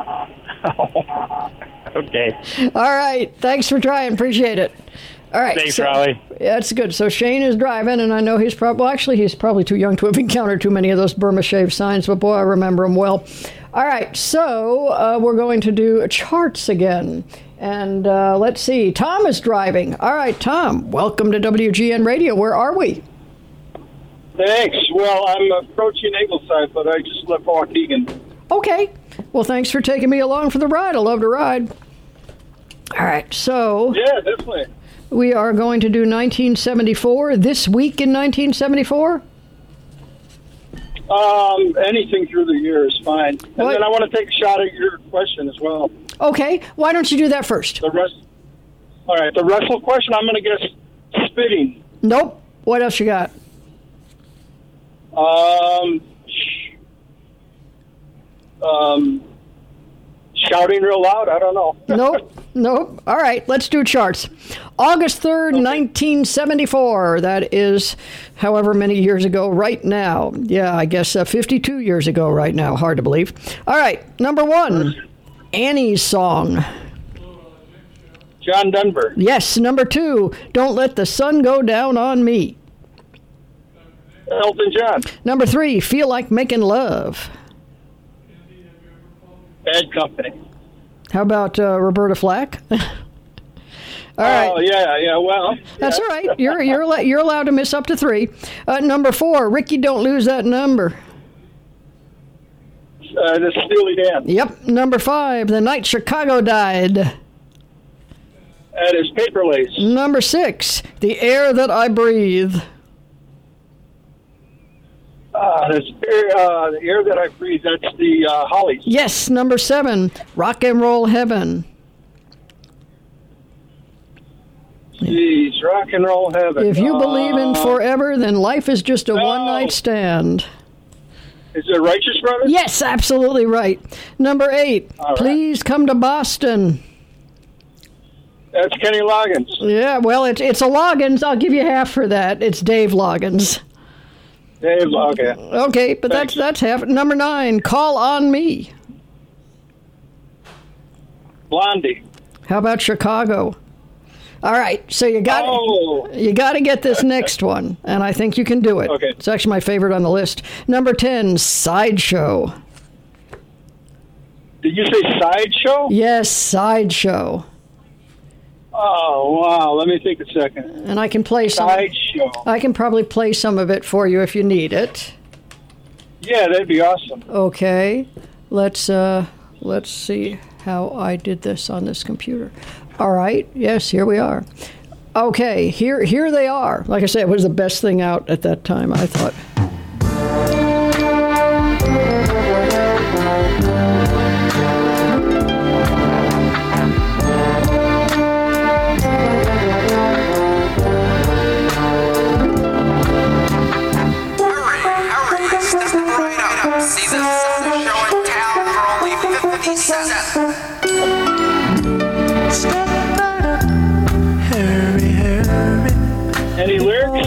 Okay. All right. Thanks for trying. Appreciate it. All right. Thanks, Raleigh. That's good. So Shane is driving, and I know he's probably too young to have encountered too many of those Burma Shave signs, but boy, I remember them well. All right. So we're going to do charts again. And let's see. Tom is driving. All right, Tom, welcome to WGN Radio. Where are we? Thanks. Well, I'm approaching Ingleside, but I just left Waukegan. Okay. Well, thanks for taking me along for the ride. I love to ride. All right, so... Yeah, definitely. We are going to do 1974. This week in 1974? Anything through the year is fine. And then I want to take a shot at your question as well. Okay. Why don't you do that first? All right. The wrestle question, I'm going to guess spitting. Nope. What else you got? Shouting real loud? I don't know. Nope. All right, let's do charts. August 3rd, 1974. That is however many years ago right now. Yeah, I guess 52 years ago right now. Hard to believe. All right, number 1, Annie's Song. John Denver. Yes, number 2, Don't Let the Sun Go Down on Me. Elton John. Number 3, Feel Like Making Love. Bad Company. How about Roberta Flack? All right. Oh, yeah, well. That's all right. You're allowed to miss up to 3. Number 4, Ricky, Don't Lose That Number. The Steely Dan. Yep. Number 5, The Night Chicago Died. That is Paper Lace. Number 6, The Air That I Breathe. The Air That I Breathe, that's the Hollies. Yes, number 7, Rock and Roll Heaven. Jeez, Rock and Roll Heaven. If you believe in forever, then life is just a one-night stand. Is it Righteous Brothers? Yes, absolutely right. Number 8, Please Come to Boston. That's Kenny Loggins. Yeah, well, it's a Loggins. I'll give you half for that. It's Dave Loggins. Dave, okay. Okay, but that's half. Number 9, Call on Me. Blondie. How about Chicago? All right, so you got to get this next one, and I think you can do it. Okay. It's actually my favorite on the list. Number 10, Sideshow. Did you say Sideshow? Yes, Sideshow. Oh, wow. Let me think a second. And I can play some. Sideshow. I can probably play some of it for you if you need it. Yeah, that'd be awesome. Okay. Let's see how I did this on this computer. All right. Yes, here we are. Okay, here they are. Like I said, it was the best thing out at that time, I thought. Any lyrics?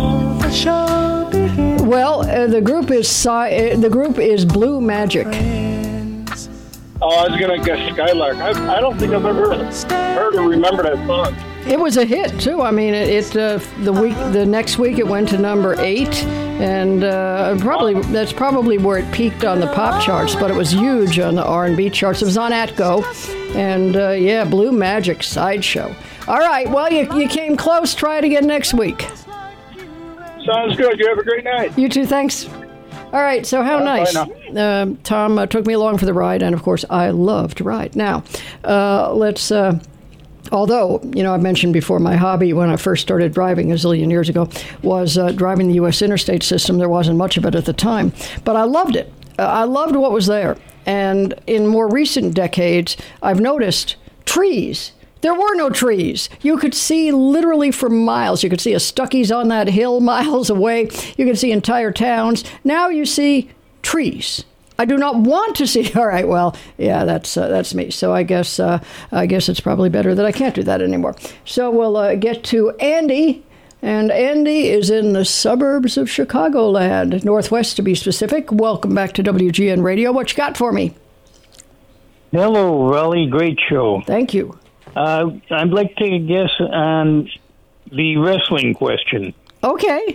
Well, the group is Blue Magic. Oh, I was gonna guess Skylark. I don't think I've ever heard or remember that song. It was a hit too. I mean, the next week it went to number 8, and that's probably where it peaked on the pop charts. But it was huge on the R&B charts. It was on Atco, and Blue Magic, Sideshow. All right, well you came close. Try it again next week. Sounds good. You have a great night. You too. Thanks. All right, so how nice. Tom took me along for the ride, and of course I love to ride. Now, let's. Although, I've mentioned before, my hobby when I first started driving a zillion years ago was driving the U.S. interstate system. There wasn't much of it at the time, but I loved it. I loved what was there. And in more recent decades, I've noticed trees There were no trees. You could see literally for miles. You could see a Stuckey's on that hill miles away. You could see entire towns. Now you see trees. I do not want to see. All right, well, yeah, that's me. So I guess it's probably better that I can't do that anymore. So we'll get to Andy, and Andy is in the suburbs of Chicagoland, Northwest to be specific. Welcome back to WGN Radio. What you got for me? Hello, Raleigh. Great show. Thank you. I'd like to guess on the wrestling question. Okay.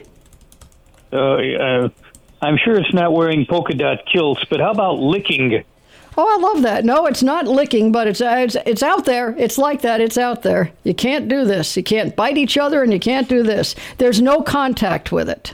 I'm sure it's not wearing polka dot kilts, but how about licking? Oh, I love that. No, it's not licking, but it's out there. It's like that. It's out there. You can't do this. You can't bite each other, and you can't do this. There's no contact with it.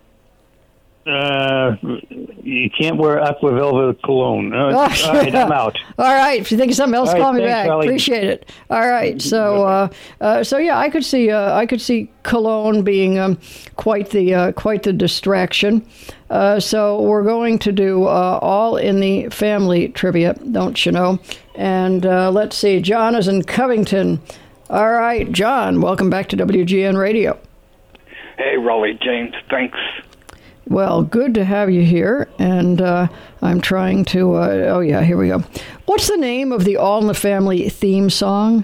You can't wear Aqua Velvet cologne. All right, I'm out. All right. If you think of something else, call me back. Raleigh. Appreciate it. All right. So, yeah, I could see cologne being quite the distraction. So we're going to do all in the family trivia, don't you know? And let's see. John is in Covington. All right, John. Welcome back to WGN Radio. Hey, Raleigh James. Thanks. Well, good to have you here, and I'm trying to, here we go. What's the name of the All in the Family theme song?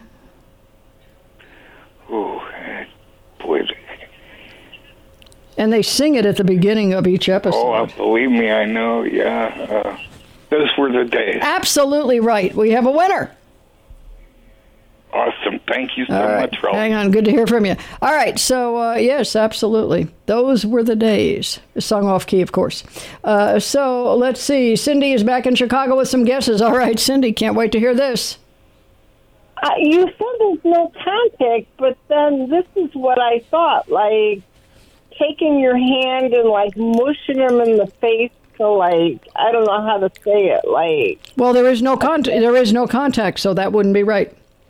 Ooh, boy. And they sing it at the beginning of each episode. Oh, believe me, I know, yeah. Those were the days. Absolutely right. We have a winner. Awesome. Thank you so much, Raleigh. Hang on. Good to hear from you. All right. So, yes, absolutely. Those were the days. Sung off key, of course. So, let's see. Cindy is back in Chicago with some guesses. All right, Cindy, can't wait to hear this. You said there's no contact, but then this is what I thought. Like, taking your hand and, like, mushing them in the face. So, like, I don't know how to say it. Like, well, there is no contact, so that wouldn't be right.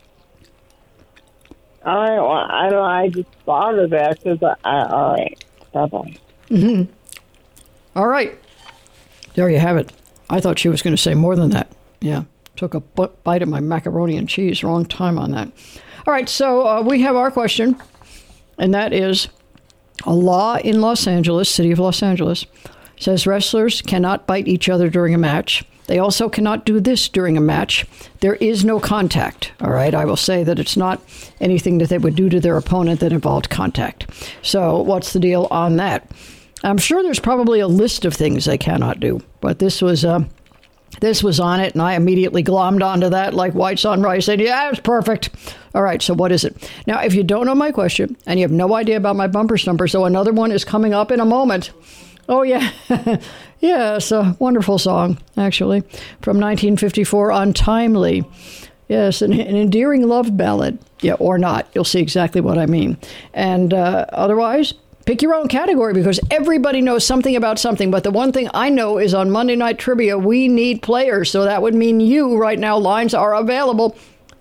I just thought of that because all right. Bye-bye. Mm-hmm. All right. There you have it. I thought she was going to say more than that. Yeah. Took a bite of my macaroni and cheese. Wrong time on that. All right. So we have our question, and that is a law in Los Angeles, city of Los Angeles, says wrestlers cannot bite each other during a match. They also cannot do this during a match. There is no contact. All right. I will say that it's not anything that they would do to their opponent that involved contact. So what's the deal on that? I'm sure there's probably a list of things they cannot do, but this was on it, and I immediately glommed onto that like whites on rice, and yeah, it's perfect. All right, so what is it? Now, if you don't know my question, and you have no idea about my bumper stumper, so another one is coming up in a moment. Oh, yeah. Yeah, it's a wonderful song, actually, from 1954, Untimely. Yes, an endearing love ballad. Yeah, or not. You'll see exactly what I mean. And otherwise, pick your own category because everybody knows something about something. But the one thing I know is on Monday Night Trivia, we need players. So that would mean you right now. Lines are available.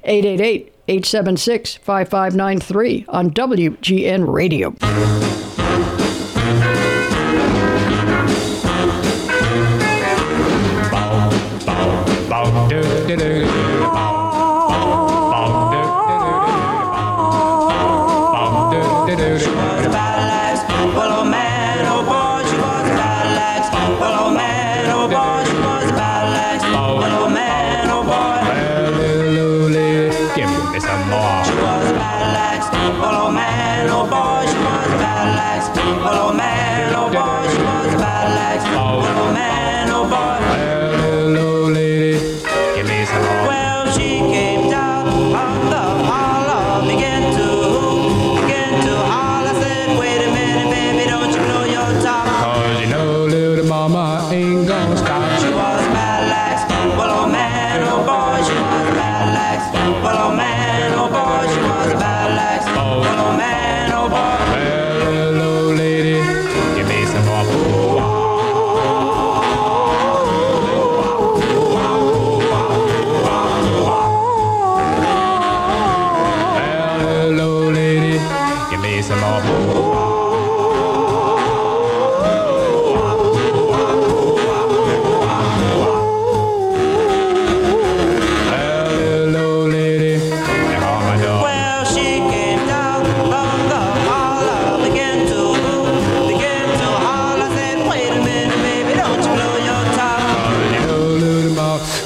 888-876-5593 on WGN Radio. Well, oh man, oh boy. Hello, lady. Give me some more.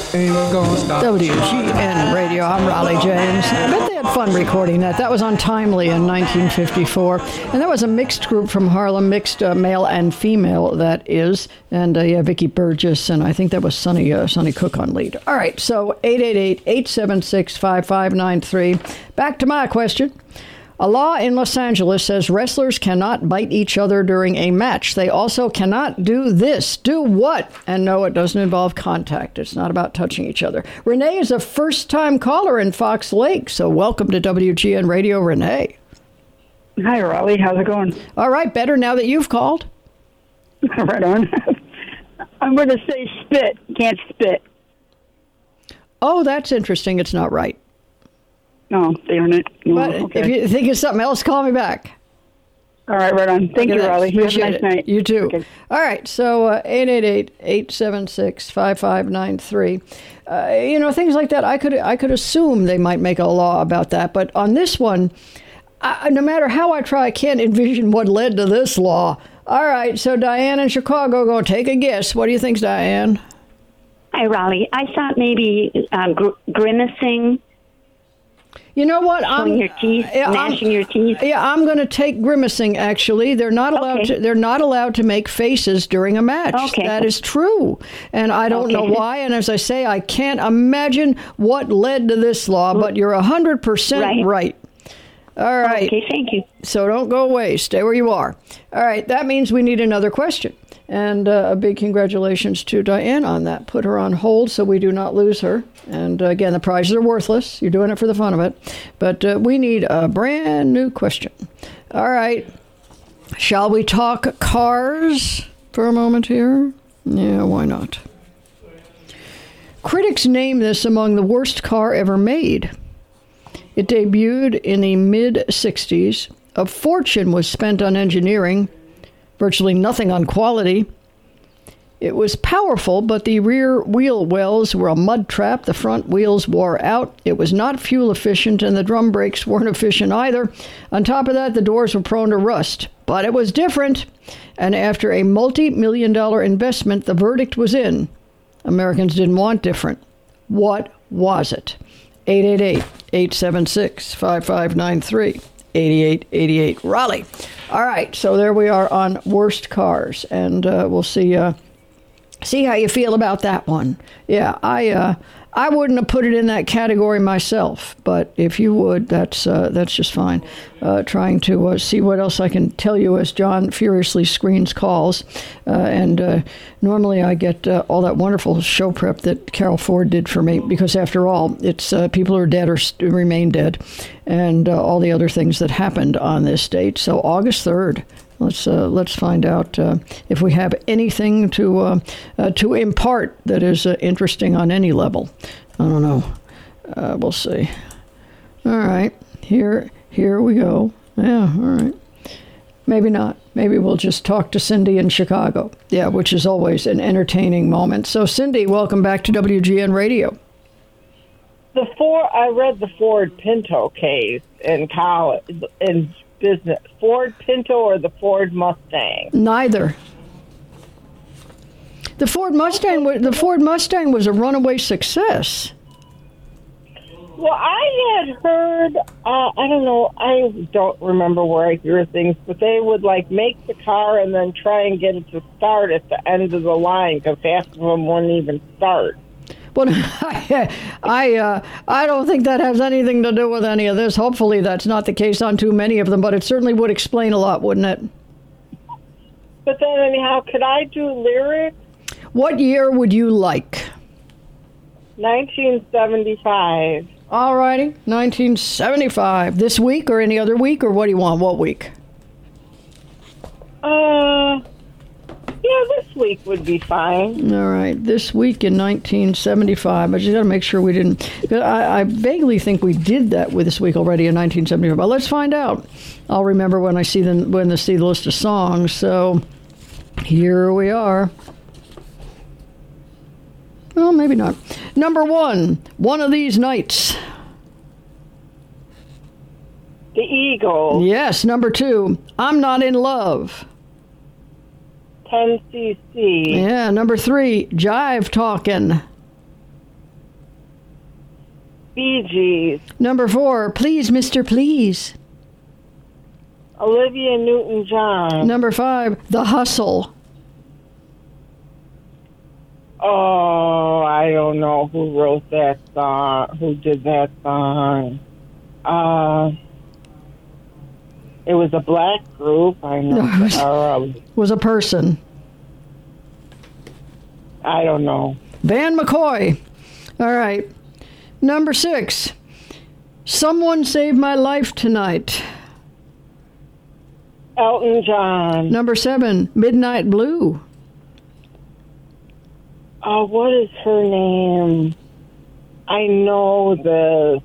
WGN Radio. I'm Raleigh James. I bet they had fun recording that. That was Untimely in 1954. And that was a mixed group from Harlem, mixed male and female, that is. And Vicki Burgess, and I think that was Sonny Cook on lead. All right, so 888-876-5593. Back to my question. A law in Los Angeles says wrestlers cannot bite each other during a match. They also cannot do this. Do what? And no, it doesn't involve contact. It's not about touching each other. Renee is a first-time caller in Fox Lake, so welcome to WGN Radio, Renee. Hi, Raleigh. How's it going? All right, better now that you've called. Right on. I'm going to say spit. Can't spit. Oh, that's interesting. It's not right. No, darn it. No, but okay. If you think of something else, call me back. All right, right on. Thank you, Raleigh. Have a nice night. You too. Okay. All right, so 888-876-5593. Things like that, I could assume they might make a law about that. But on this one, no matter how I try, I can't envision what led to this law. All right, so Diane in Chicago, go take a guess. What do you think, Diane? Hi, Raleigh. I thought maybe grimacing. You know what? Showing your teeth, gnashing your teeth. Yeah, I'm going to take grimacing. Actually, they're not allowed to. They're not allowed to make faces during a match. Okay. That is true, and I don't know why. And as I say, I can't imagine what led to this law. But you're 100% right. All right. Okay, thank you. So don't go away. Stay where you are. All right. That means we need another question. And a big congratulations to Diane on that. Put her on hold so we do not lose her. And again, the prizes are worthless. You're doing it for the fun of it. But we need a brand new question. All right. Shall we talk cars for a moment here? Yeah, why not? Critics name this among the worst car ever made. It debuted in the mid-'60s. A fortune was spent on engineering, virtually nothing on quality. It was powerful, but the rear wheel wells were a mud trap. The front wheels wore out. It was not fuel efficient, and the drum brakes weren't efficient either. On top of that, the doors were prone to rust. But it was different, and after a multi-million-dollar investment, the verdict was in. Americans didn't want different. What was it? 888-876-5593. 8888 Raleigh. All right, so there we are on worst cars, and we'll see how you feel about that one. Yeah, I wouldn't have put it in that category myself, but if you would, that's just fine. Trying to see what else I can tell you as John furiously screens calls, and normally I get all that wonderful show prep that Carol Ford did for me, because after all, it's people who are dead or remain dead, and all the other things that happened on this date. So August 3rd. Let's find out if we have anything to impart that is interesting on any level. I don't know. We'll see. All right, here we go. Yeah, all right. Maybe not. Maybe we'll just talk to Cindy in Chicago. Yeah, which is always an entertaining moment. So, Cindy, welcome back to WGN Radio. I read the Ford Pinto case in college in business. Ford Pinto or the Ford Mustang? Neither. The Ford Mustang was a runaway success. Well, I had heard, I don't know, I don't remember where I hear things, but they would make the car and then try and get it to start at the end of the line, because half of them wouldn't even start. Well, I don't think that has anything to do with any of this. Hopefully that's not the case on too many of them, but it certainly would explain a lot, wouldn't it? But then, anyhow, could I do lyrics? What year would you like? 1975. All righty, 1975. This week or any other week, or what do you want? What week? Yeah, this week would be fine. All right, this week in 1975. I just got to make sure we didn't. I vaguely think we did that with this week already in 1975. But let's find out. I'll remember when I see the list of songs. So here we are. Well, maybe not. Number 1, One of These Nights. The Eagles. Yes. Number 2, I'm Not in Love. 10cc. Yeah. Number 3, Jive Talkin'. Bee Gees. Number 4, Please, Mr. Please. Olivia Newton-John. Number 5, The Hustle. Oh, I don't know who wrote that song, who did that song. It was a black group, I know. No, it was a person. I don't know. Van McCoy. All right. Number 6, Someone Saved My Life Tonight. Elton John. Number 7, Midnight Blue. Oh, what is her name? I know the...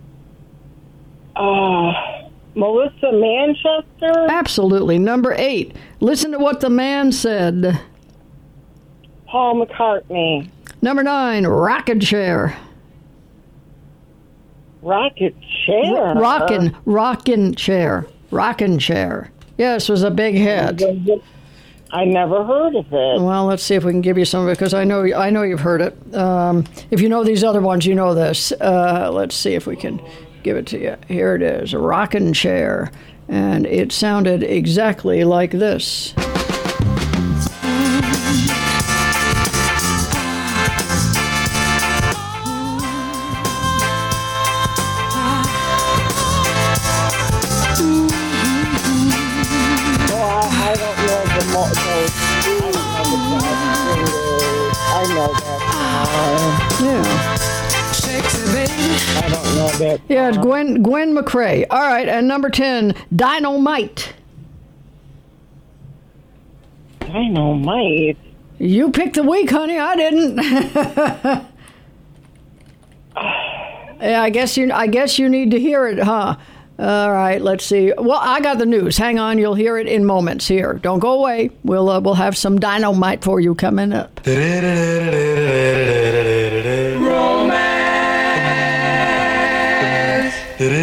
Melissa Manchester? Absolutely. Number 8, Listen to What the Man Said. Paul McCartney. Number 9, Rockin' Chair. Rocket Chair? Rockin' Chair. Rockin' Chair. Yes, it was a big hit. I never heard of it. Well, let's see if we can give you some of it, because I know you've heard it. If you know these other ones, you know this. Let's see if we can give it to you. Here it is, Rockin' Chair. And it sounded exactly like this. I know that. Yeah. I don't know that. Yeah, it's Gwen McCrae. All right, and number 10, Dynamite. Dynamite? You picked the week, honey. I didn't. Yeah, I guess you need to hear it, huh? All right, let's see. Well, I got the news. Hang on, you'll hear it in moments here. Don't go away. We'll have some Dynamite for you coming up. Romance.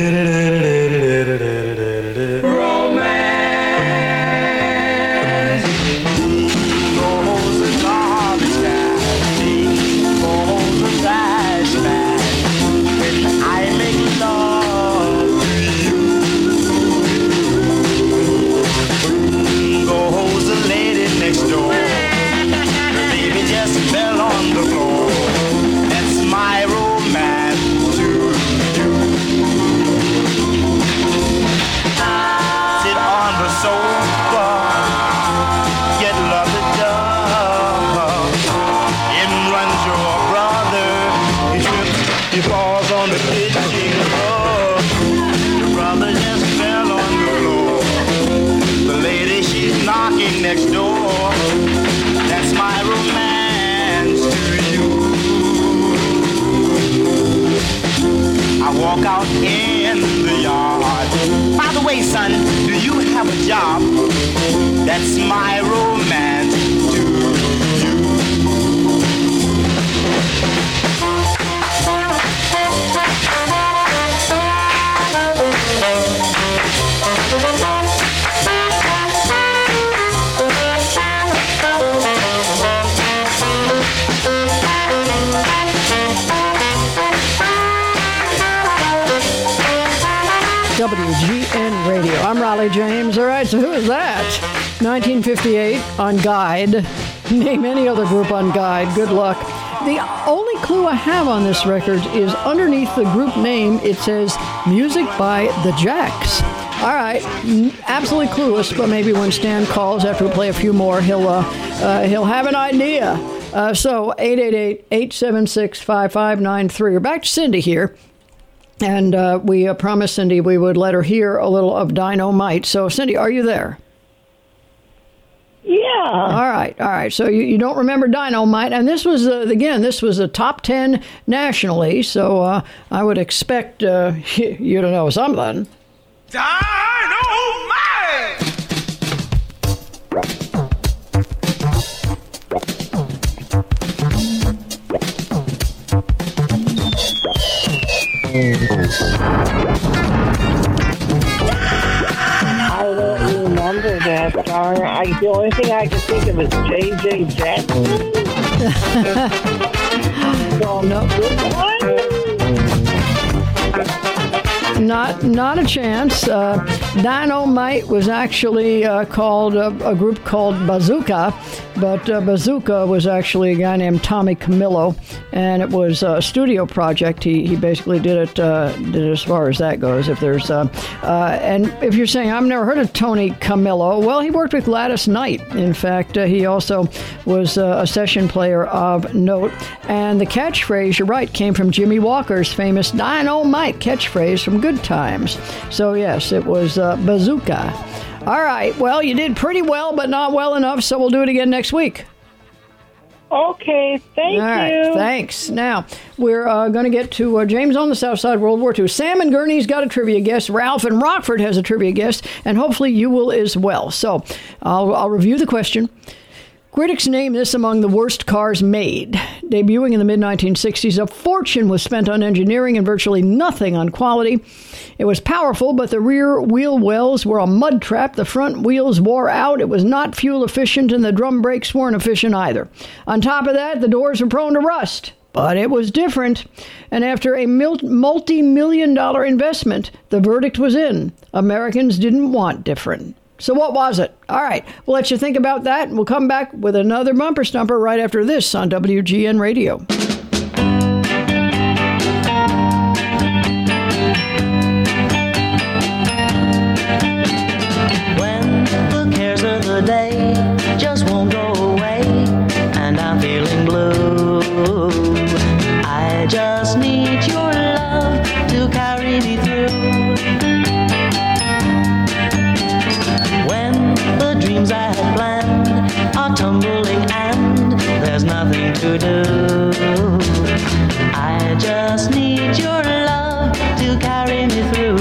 Romance. Goes the garbage man. Goes the trash man. When I make love to you. Goes the lady next door. The baby just fell on the floor. That's my romance to you. Sit on the sofa, get loved up. In runs your brother, he trips, he falls on the kitchen floor. The brother just fell on the floor. The lady, she's knocking next door. That's my romance to you. I walk out in the yard. By the way, son, do you have a job? That's my romance to you. WGN Radio. I'm Raleigh James. All right, so who is that? 1958 on Guide. Name any other group on Guide. Good luck. The only clue I have on this record is underneath the group name, it says Music by the Jacks. All right, absolutely clueless, but maybe when Stan calls after we play a few more, he'll have an idea. So 888-876-5593. We're back to Cindy here. And we promised Cindy we would let her hear a little of Dynamite. So, Cindy, are you there? Yeah. All right. So you don't remember Dynamite. And this was, this was a top 10 nationally. So I would expect you to know something. Dynamite! I don't remember that song. The only thing I can think of is J.J. Jackson. No. not a chance. Dynamite was actually called a group called Bazooka, but Bazooka was actually a guy named Tommy Camillo, and it was a studio project. He basically did it as far as that goes. If there's and if you're saying I've never heard of Tony Camillo, well, he worked with Gladys Knight. In fact, he also was a session player of note. And the catchphrase, you're right, came from Jimmy Walker's famous Dynamite catchphrase from Good Times. So yes, it was Bazooka. All right, well, you did pretty well, but not well enough, so we'll do it again next week. Okay, thank you. All right, thanks. Now, we're going to get to James on the South Side, World War II. Sam and Gurney's got a trivia guest. Ralph in Rockford has a trivia guest, and hopefully you will as well. So I'll review the question. Critics name this among the worst cars made. Debuting in the mid-1960s, a fortune was spent on engineering and virtually nothing on quality. It was powerful, but the rear wheel wells were a mud trap. The front wheels wore out. It was not fuel efficient, and the drum brakes weren't efficient either. On top of that, the doors were prone to rust. But it was different. And after a multi-million-dollar investment, the verdict was in. Americans didn't want different. So what was it? All right, we'll let you think about that, and we'll come back with another Bumper Stumper right after this on WGN Radio. When the cares of the day just won't go away, and I'm feeling blue, I just need your love to carry me through. Dreams I had planned are tumbling and there's nothing to do. I just need your love to carry me through.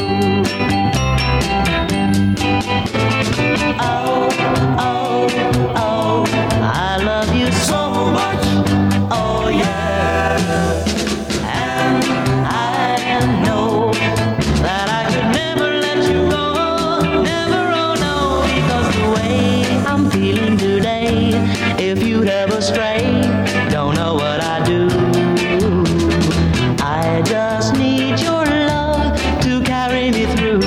Oh, oh, oh, I love you so much. Oh yeah. And I know that I could never let you go. Never, oh no, because the way I'm feeling today, if you'd ever stray, don't know what I do. I just need your love to carry me through.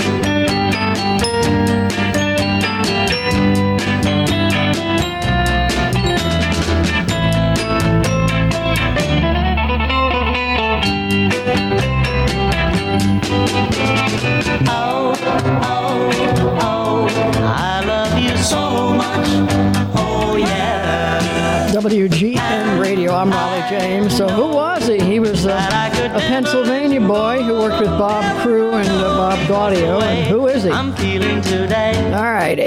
Oh, oh, oh, I love you so much. Oh, yeah. WGN Radio, I'm Raleigh James. So who was he? He was a Pennsylvania boy who worked with Bob Crew and Bob Gaudio. And who is he? I'm feeling today. All right,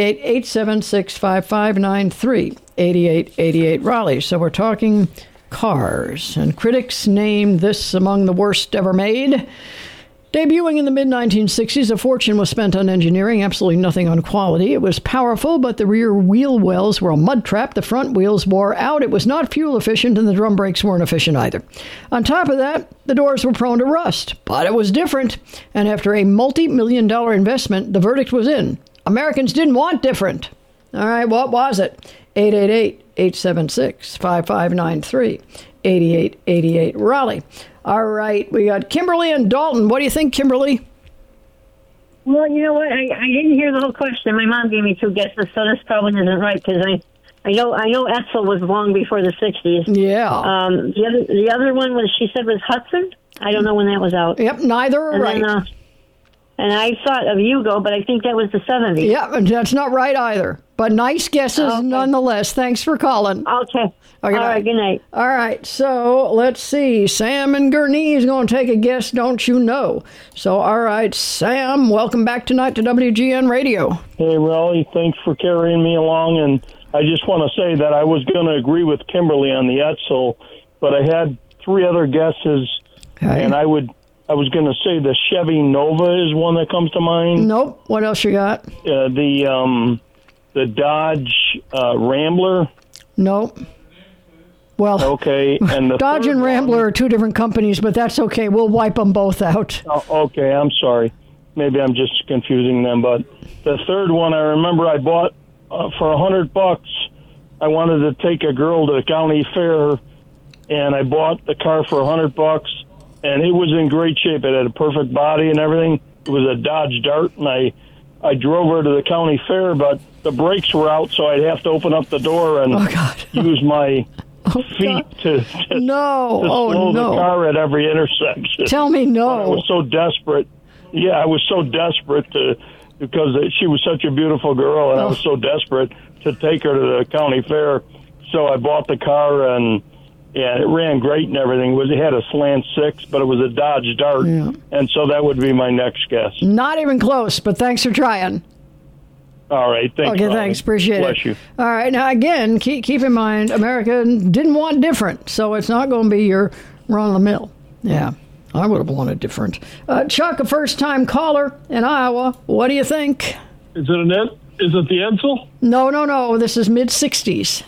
888-876-5593, 8888 Raleigh. So we're talking cars, and critics named this among the worst ever made. Debuting in the mid-1960s, a fortune was spent on engineering, absolutely nothing on quality. It was powerful, but the rear wheel wells were a mud trap. The front wheels wore out. It was not fuel efficient, and the drum brakes weren't efficient either. On top of that, the doors were prone to rust. But it was different, and after a multi-million-dollar investment, the verdict was in. Americans didn't want different. All right, what was it? 888-876-5593, 8888 Raleigh. All right, we got Kimberly and Dalton. What do you think, Kimberly? Well, you know what? I didn't hear the whole question. My mom gave me two guesses, so this probably isn't right because I know Etzel was long before the 60s. Yeah. The other one was, she said, was Hudson. I don't know when that was out. Yep, neither are right. And I thought of Yugo, but I think that was the 70s. Yeah, that's not right either. But nice guesses nonetheless. Thanks for calling. Okay. All right, good night. All right, so let's see. Sam and Gurney is going to take a guess, don't you know? So, all right, Sam, welcome back tonight to WGN Radio. Hey, Raleigh, thanks for carrying me along. And I just want to say that I was going to agree with Kimberly on the Etzel, but I had three other guesses, and I was going to say the Chevy Nova is one that comes to mind. Nope. What else you got? The Dodge Rambler. Nope. Well, okay, and the Dodge and Rambler are two different companies, but that's okay. We'll wipe them both out. Oh, okay, I'm sorry. Maybe I'm just confusing them. But the third one, I remember I bought for $100. I wanted to take a girl to the county fair, and I bought the car for $100. and it was in great shape. It had a perfect body and everything. It was a Dodge Dart, and I drove her to the county fair, but the brakes were out, so I'd have to open up the door and use my feet to slow the car at every intersection. Tell me no. But I was so desperate. Yeah, I was so desperate because she was such a beautiful girl, and I was so desperate to take her to the county fair. So I bought the car, and it ran great and everything. It had a slant 6, but it was a Dodge Dart, and so that would be my next guess. Not even close, but thanks for trying. All right, thanks. Okay, thanks. Appreciate Bless it. you. All right, now again, keep in mind, America didn't want different, so it's not going to be your run-of-the-mill. Yeah, I would have wanted different. Chuck, a first-time caller in Iowa. What do you think? Is it the Edsel? No. This is mid-60s.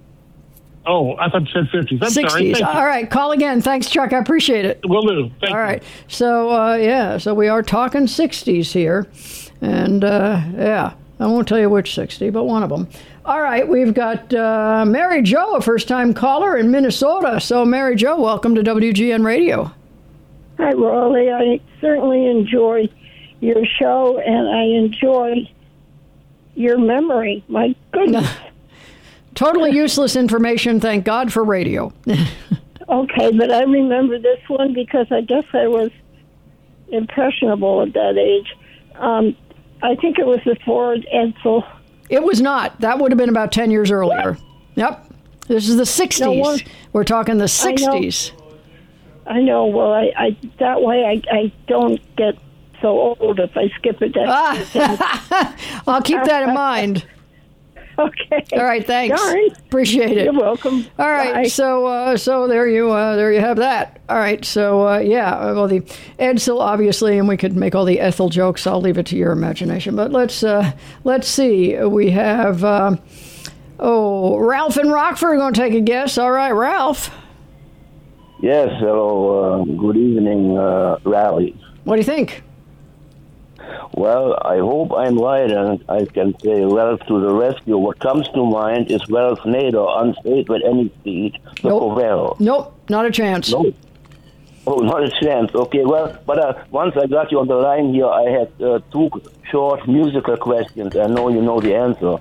Oh, I thought you said 50s. I'm 60s. sorry. All right, call again. Thanks, Chuck. I appreciate it. Will do. Thank you. All right. So, so we are talking 60s here. And, I won't tell you which 60, but one of them. All right, we've got Mary Jo, a first-time caller in Minnesota. So, Mary Jo, welcome to WGN Radio. Hi, Raleigh. I certainly enjoy your show, and I enjoy your memory. My goodness. Totally useless information. Thank God for radio. Okay, but I remember this one because I guess I was impressionable at that age. I think it was the Ford Edsel. It was not. That would have been about 10 years earlier. Yep. This is the 60s. We're talking the 60s. I know. Well, I that way I don't get so old if I skip a decade. I'll keep that in mind. Okay. All right. Thanks. Darn. Appreciate it. You're welcome. All right. Bye. So there you have that. All right. So well, the Edsel obviously, and we could make all the Ethel jokes. I'll leave it to your imagination. But let's see. We have Ralph in Rockford going to take a guess. All right, Ralph. Yes. Hello. Good evening, Raleigh. What do you think? Well, I hope I'm right, and I can say Ralph to the rescue. What comes to mind is Ralph Nader, unsafe at any speed, the Covero. Nope, not a chance. Nope. Oh, not a chance. Okay, well, but once I got you on the line here, I had 2 short musical questions. I know you know the answer.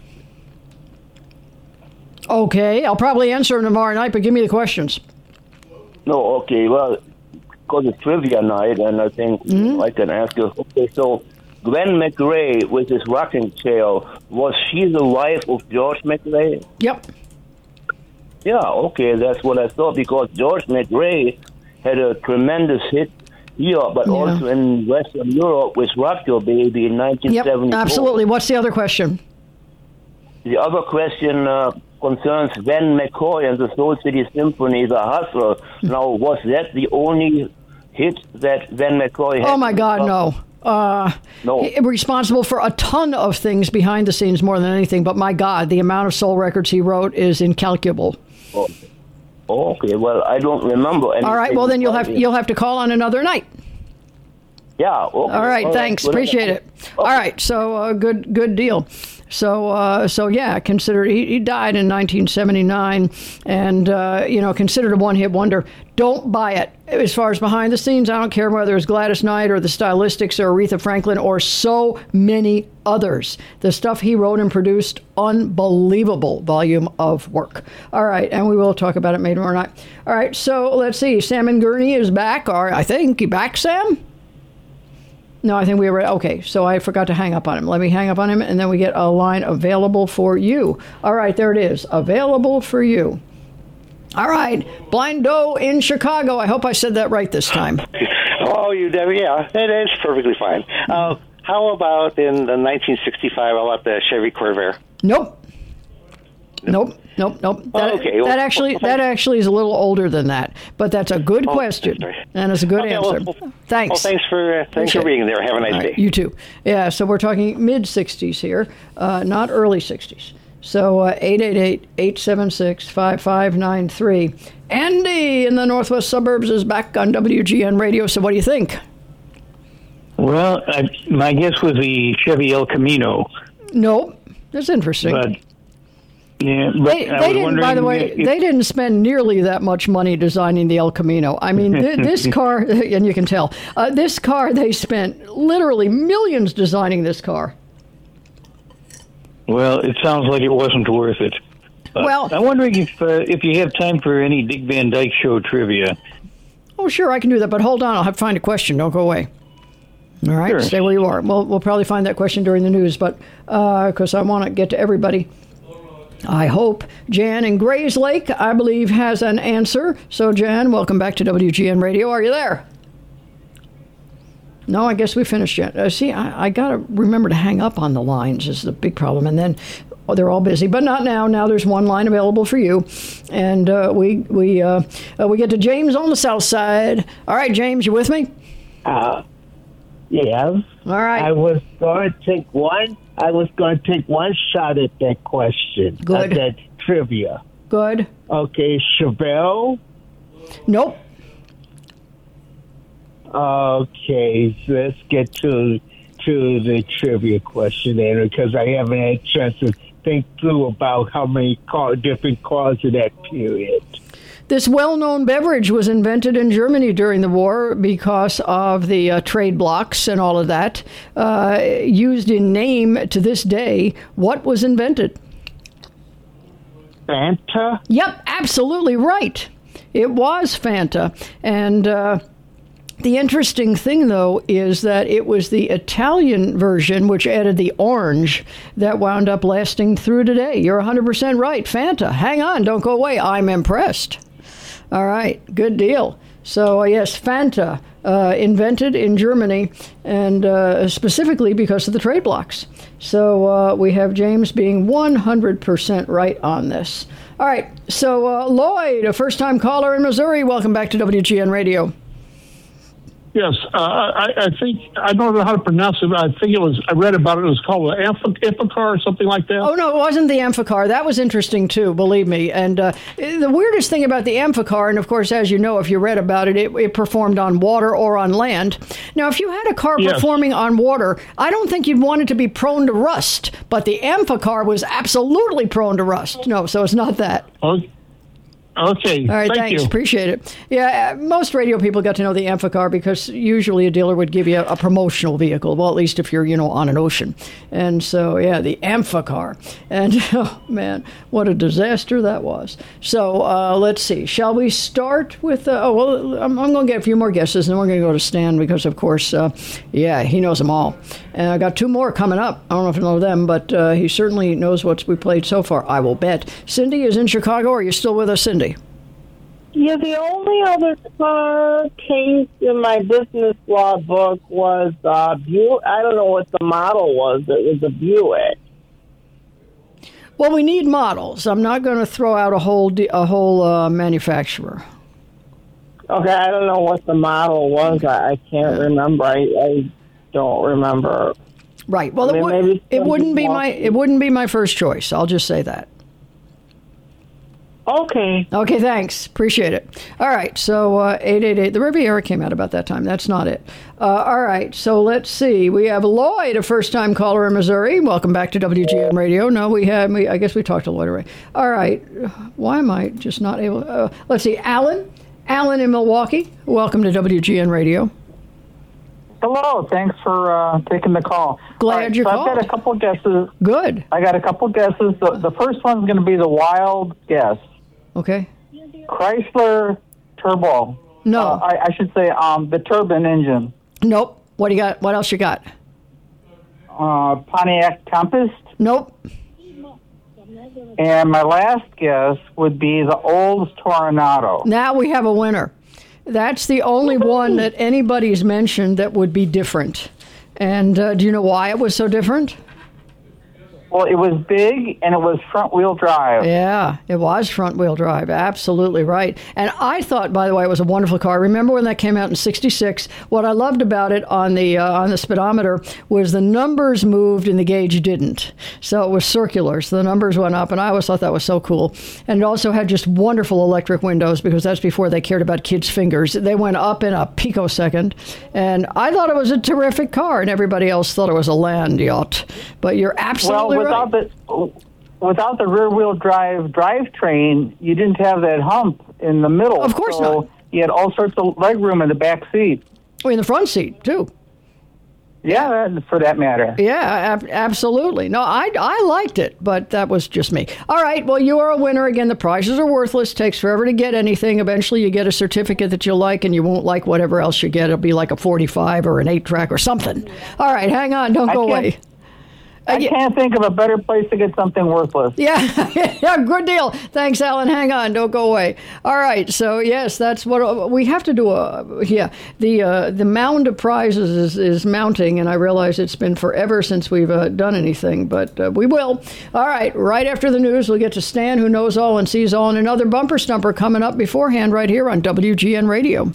Okay, I'll probably answer them tomorrow night, but give me the questions. No, okay, well, because it's trivia night, and I think I can ask you. Okay, so Gwen McRae with his rocking chair, was she the wife of George McRae? Yep. Yeah, okay, that's what I thought, because George McRae had a tremendous hit here, but also in Western Europe with Rock Your Baby in 1974. Yep, absolutely. What's the other question? The other question concerns Van McCoy and the Soul City Symphony, The Hustler. Now, was that the only hit that Van McCoy had? Oh, my God, no. No. Responsible for a ton of things behind the scenes more than anything, but my God, the amount of soul records he wrote is incalculable. Oh, okay, well, I don't remember anything. All right, well, then you'll have to call on another night. Yeah, okay. All right, thanks. Appreciate it. Okay. All right, so good deal. So yeah, considered he died in 1979, and considered a one-hit wonder. Don't buy it. As far as behind the scenes, I don't care whether it's Gladys Knight or the Stylistics or Aretha Franklin or so many others. The stuff he wrote and produced, unbelievable volume of work. All right, and we will talk about it maybe tomorrow night. All right, so let's see. Sam and Gurney is back, or I think you back, Sam? No, I think we were okay. So I forgot to hang up on him. Let me hang up on him, and then we get a line available for you. All right, there it is. Available for you. All right, Blind Doe in Chicago. I hope I said that right this time. Oh, you did? Yeah, it is perfectly fine. How about in the 1965? How about the Chevy Corvair? Nope. That actually is a little older than that, but that's a good question, and it's a good answer. Thanks. Well, thanks for being there. Have a nice day. You too. Yeah, so we're talking mid-60s here, not early 60s. So 888-876-5593. Andy in the northwest suburbs is back on WGN Radio. So what do you think? Well, my guess was the Chevy El Camino. Nope. That's interesting. But Yeah, but They didn't, by the way, they didn't spend nearly that much money designing the El Camino. I mean, this car, and you can tell, this car, they spent literally millions designing this car. Well, it sounds like it wasn't worth it. Well, I'm wondering if you have time for any Dick Van Dyke Show trivia. Oh, sure, I can do that, but hold on, I'll have to find a question. Don't go away. All right, Sure. Stay where you are. We'll probably find that question during the news, but because I want to get to everybody. I hope. Jan in Grays Lake, I believe, has an answer. So, Jan, welcome back to WGN Radio. Are you there? No, I guess we finished yet. See, I got to remember to hang up on the lines is the big problem. And then they're all busy, but not now. Now there's one line available for you. And we get to James on the south side. All right, James, you with me? Yes. All right. I was going to take one shot at that question. Good. At that trivia. Good. Okay, Chevelle. Nope. Okay, so let's get to the trivia question then, because I haven't had a chance to think through about how many different cars of that period. This well-known beverage was invented in Germany during the war because of the trade blocks and all of that. Used in name to this day, what was invented? Fanta? Yep, absolutely right. It was Fanta. And the interesting thing, though, is that it was the Italian version, which added the orange, that wound up lasting through today. You're 100% right. Fanta. Hang on. Don't go away. I'm impressed. All right, good deal. So, yes, Fanta, invented in Germany, and specifically because of the trade blocks. So we have James being 100% right on this. All right, so Lloyd, a first-time caller in Missouri, welcome back to WGN Radio. Yes, I think, I don't know how to pronounce it, but I think I read about it, it was called an Amphicar or something like that. Oh, no, it wasn't the Amphicar. That was interesting, too, believe me. And the weirdest thing about the Amphicar, and of course, as you know, if you read about it, it performed on water or on land. Now, if you had a car performing on water, I don't think you'd want it to be prone to rust, but the Amphicar was absolutely prone to rust. No, so it's not that. Okay. All right, thanks. You. Appreciate it. Yeah, most radio people got to know the Amphicar because usually a dealer would give you a promotional vehicle. Well, at least if you're, on an ocean. And so, yeah, the Amphicar. And, oh, man, what a disaster that was. So, let's see. Shall we start with, I'm going to get a few more guesses, and then we're going to go to Stan because, of course, he knows them all. And I got two more coming up. I don't know if you know them, but he certainly knows what we played so far, I will bet. Cindy is in Chicago. Are you still with us, Cindy? Yeah, the only other car case in my business law book was Buick. I don't know what the model was. It was a Buick. Well, we need models. I'm not going to throw out a whole manufacturer. Okay, I don't know what the model was. I can't remember. I don't remember. Right. Well, it wouldn't be my first choice. I'll just say that. Okay. Okay, thanks. Appreciate it. All right, so 888. The Riviera came out about that time. That's not it. All right, so let's see. We have Lloyd, a first-time caller in Missouri. Welcome back to WGN Radio. No, I guess we talked to Lloyd already. All right. Why am I just not able? Let's see. Alan in Milwaukee. Welcome to WGN Radio. Hello. Thanks for taking the call. Glad you called. I've got a couple guesses. Good. I got a couple guesses. The first one's going to be the wild guess. Okay. Chrysler Turbo. No. I should say the turbine engine. Nope. What do you got? What else you got? Pontiac Tempest. Nope. And my last guess would be the Olds Toronado. Now we have a winner. That's the only one that anybody's mentioned that would be different. And do you know why it was so different? Well, it was big, and it was front-wheel drive. Yeah, it was front-wheel drive. Absolutely right. And I thought, by the way, it was a wonderful car. Remember when that came out in '66? What I loved about it on the speedometer was the numbers moved and the gauge didn't. So it was circular. So the numbers went up, and I always thought that was so cool. And it also had just wonderful electric windows because that's before they cared about kids' fingers. They went up in a picosecond. And I thought it was a terrific car, and everybody else thought it was a land yacht. But you're absolutely right. without the rear-wheel drivetrain, you didn't have that hump in the middle. Of course not. You had all sorts of leg room in the back seat. Or in the front seat, too. Yeah, for that matter. Yeah, absolutely. No, I liked it, but that was just me. All right, well, you are a winner. Again, the prizes are worthless. Takes forever to get anything. Eventually, you get a certificate that you like, and you won't like whatever else you get. It'll be like a 45 or an 8-track or something. All right, hang on. Don't go away. I can't think of a better place to get something worthless. Yeah, yeah, good deal. Thanks, Alan. Hang on. Don't go away. All right. So, yes, that's what we have to do. The mound of prizes is mounting, and I realize it's been forever since we've done anything, but we will. All right after the news, we'll get to Stan, who knows all and sees all, and another bumper stumper coming up beforehand right here on WGN Radio.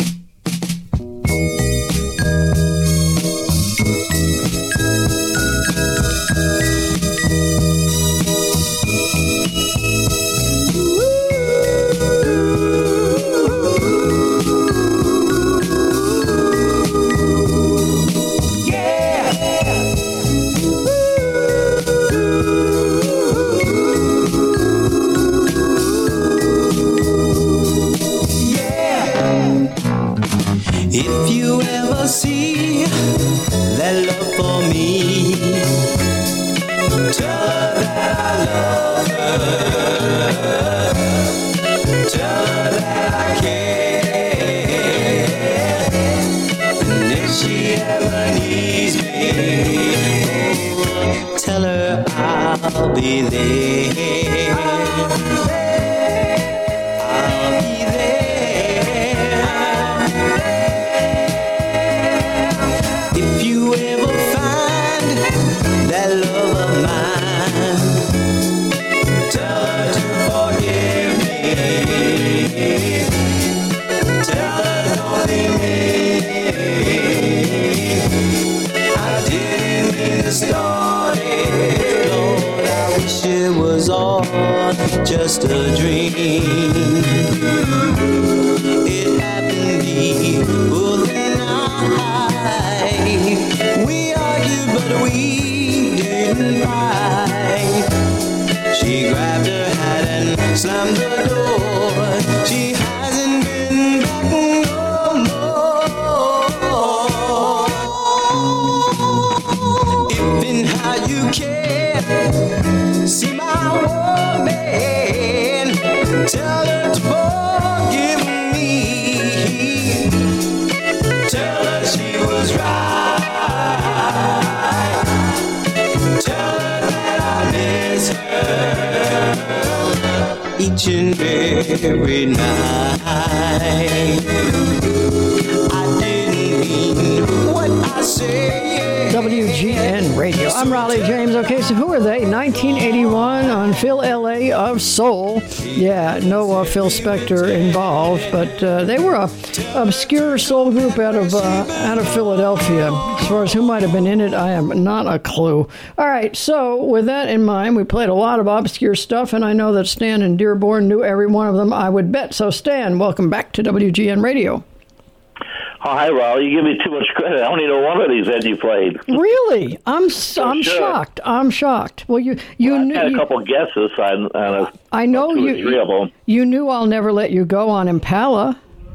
If you ever see that love for me, tell her that I love her. Tell her that I care. And if she ever needs me, tell her I'll be there. I'll be there. If you ever find that love of mine, tell her to forgive me. Tell her don't leave me. I didn't mean to start it, Lord. I wish it was all just a dream. It happened the night. We argued, but we didn't fight. She grabbed her hat and slammed the door. She hasn't been back no more. If and how you care, see my woman, tell her to forgive me. Tell her she was right. Tell her that I miss her each and every night. I didn't mean what I said. WGN Radio. I'm Raleigh James. Okay, so who are they? 1981 on Phil L.A. of Soul. Yeah, no Phil Spector involved, but they were a obscure soul group out of Philadelphia. As far as who might have been in it, I have not a clue. All right, so with that in mind, we played a lot of obscure stuff, and I know that Stan and Dearborn knew every one of them, I would bet. So Stan, welcome back to WGN Radio. Oh, hi, Raleigh. You give me too much credit. I only know one of these that you played. Really? I'm shocked. I'm shocked. Well, you knew. I had a couple guesses on I know two or three of them. You knew I'll Never Let You Go on Impala.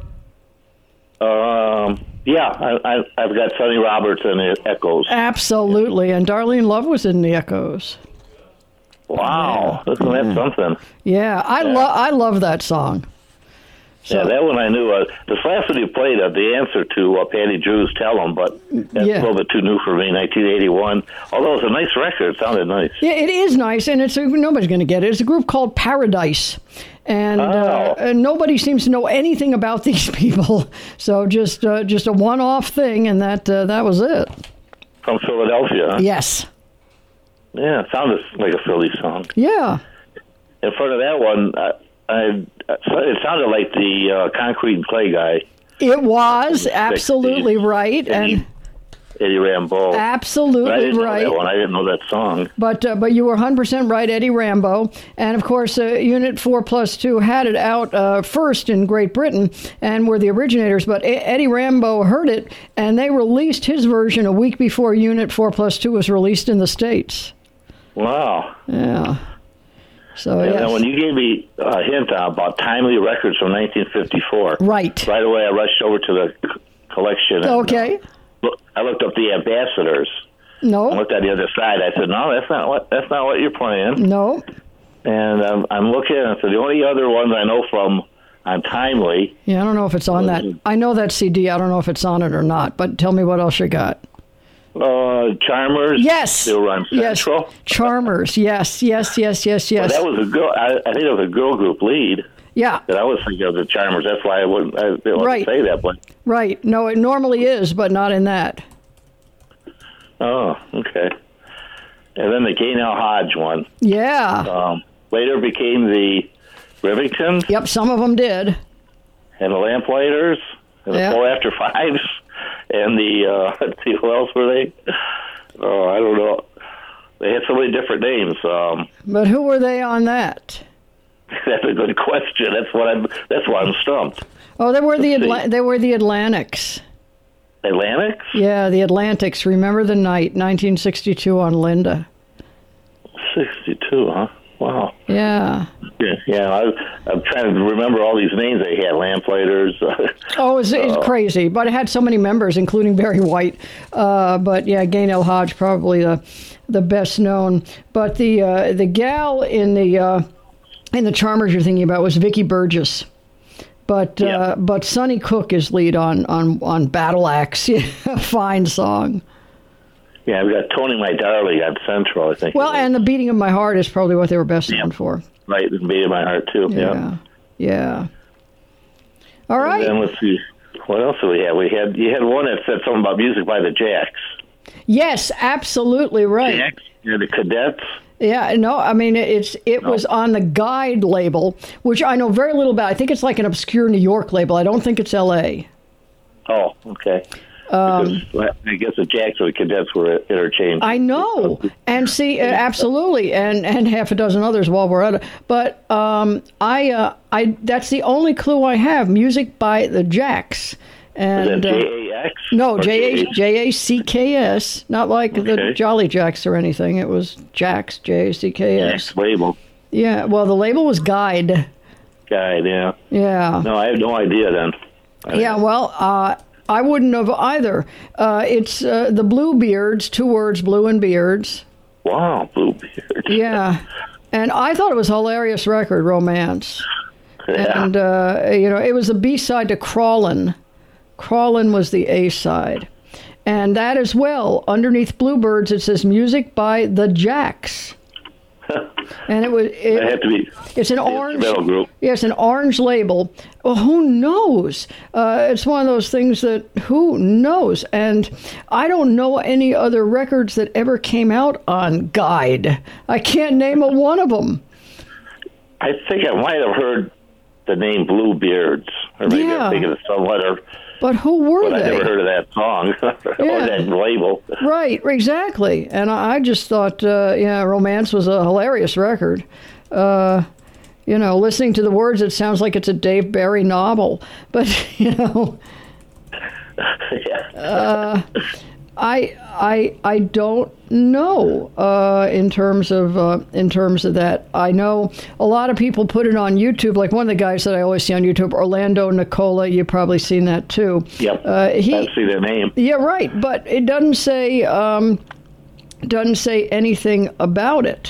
Yeah, I've got Sonny Roberts and the Echoes. Absolutely, and Darlene Love was in the Echoes. Wow, isn't that something? Yeah, I love that song. So, yeah, that one I knew. This last one you played, the answer to Patty Drew's Tell 'Em, but that's a little bit too new for me, 1981. Although it's a nice record. It sounded nice. Yeah, it is nice, and nobody's going to get it. It's a group called Paradise, and nobody seems to know anything about these people. So just a one-off thing, and that was it. From Philadelphia, huh? Yes. Yeah, it sounded like a Philly song. Yeah. In front of that one, it sounded like the Concrete and Clay guy. It was absolutely right, and Eddie Rambo. Absolutely I didn't right. know that one. I didn't know that song. But you were 100% right, Eddie Rambo. And, of course, Unit 4+2 had it out first in Great Britain and were the originators. But Eddie Rambo heard it, and they released his version a week before Unit 4+2 was released in the States. Wow. Yeah. So, and yes. then when you gave me a hint about timely records from 1954, right away I rushed over to the collection. And, okay. I looked up the Ambassadors. No. I looked at the other side. I said, "No, that's not what you're playing." No. And I'm looking, and so the only other ones I know from on Timely. Yeah, I don't know if it's on that. I know that CD. I don't know if it's on it or not. But tell me what else you got. Charmers. Yes. Still run Central. Yes. Charmers. Yes. Well, that was a girl. I think it was a girl group lead. Yeah. That I was thinking of the Charmers. That's why I didn't want to say that. But right. No, it normally is, but not in that. Oh, okay. And then the Gaynell Hodge one. Yeah. Later became the Remingtons. Yep, some of them did. And the Lamplighters. And the 4 After 5s. And the, let's see, who else were they? Oh, I don't know. They had so many different names. But who were they on that? That's a good question. That's why I'm stumped. Oh, they were the Atlantics. Atlantics? Yeah, the Atlantics. Remember the Night, 1962 on Linda. 62, huh? Wow. Yeah. Yeah, I'm trying to remember all these names they had. Lamplighters. It's crazy, but it had so many members, including Barry White. But yeah, Gaynell Hodge probably the best known. But the gal in the Charmers you're thinking about was Vicki Burgess. But Sonny Cook is lead on Battle Axe. Fine song. Yeah, we got Tony My Darling on Central, I think. Well, and The Beating of My Heart is probably what they were best known for. Right, The Beating of My Heart, too. Yeah. All right. And then let's see, what else do we have? You had one that said something about music by the Jacks. Yes, absolutely right. Jacks, the Cadets. Yeah, no, I mean, it was on the Guide label, which I know very little about. I think it's like an obscure New York label. I don't think it's L.A. Oh, okay. Because I guess the Jacks or the Cadets were interchanged. I know, and see, absolutely, and half a dozen others while we're at it. But I that's the only clue I have. Music by the Jacks. And, is that J-A-X? No, J-A-C-K-S, not like the Jolly Jacks or anything. It was Jacks, J-A-C-K-S. Jacks label. Yeah, well, the label was Guide. Guide, yeah. Yeah. No, I have no idea then. I wouldn't have either. It's the Bluebeards, 2 words, Blue and Beards. Wow, Bluebeards. Yeah. And I thought it was a hilarious record, Romance. Yeah. And, it was the B-side to Crawlin'. Crawlin' was the A-side. And that as well, underneath Bluebirds, it says music by the Jacks. And it had to be. It's an orange. Group. Yeah, it's an orange label. Well, who knows? It's one of those things that who knows? And I don't know any other records that ever came out on Guide. I can't name one of them. I think I might have heard the name Bluebeards, or maybe I'm thinking of some other. But who were they? I never heard of that song or that label. Right, exactly. And I just thought, Romance was a hilarious record. Listening to the words, it sounds like it's a Dave Barry novel. But, I don't know in terms of that. I know a lot of people put it on YouTube. Like one of the guys that I always see on YouTube, Orlando Nicola. You've probably seen that too. Yep. I see their name. Yeah, right. But it doesn't say anything about it.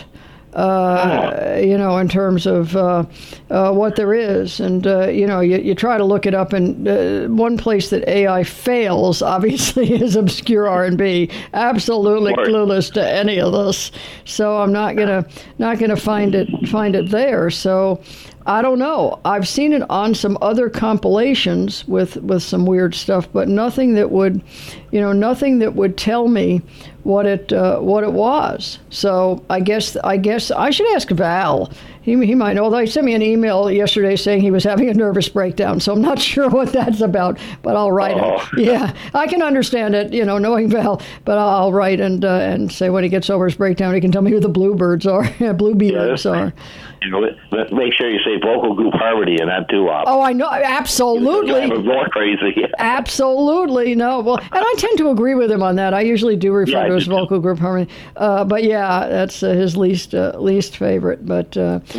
In terms of what there is. And, you try to look it up, and one place that AI fails, obviously, is obscure R&B. Absolutely clueless to any of this. So I'm not gonna find it there. So I don't know. I've seen it on some other compilations with some weird stuff, but nothing that would tell me what it was. So I guess I should ask Val. He might know. Although he sent me an email yesterday saying he was having a nervous breakdown, so I'm not sure what that's about. But I'll write it. Yeah, I can understand it, knowing Val. But I'll write and say when he gets over his breakdown, he can tell me who the Bluebirds are, Bluebeards are. Make sure you say vocal group harmony and not doo-wop. Oh, I know, absolutely. I'm more crazy. Absolutely, no. Well, and I tend to agree with him on that. I usually do refer to his vocal group harmony, but yeah, that's his least favorite. But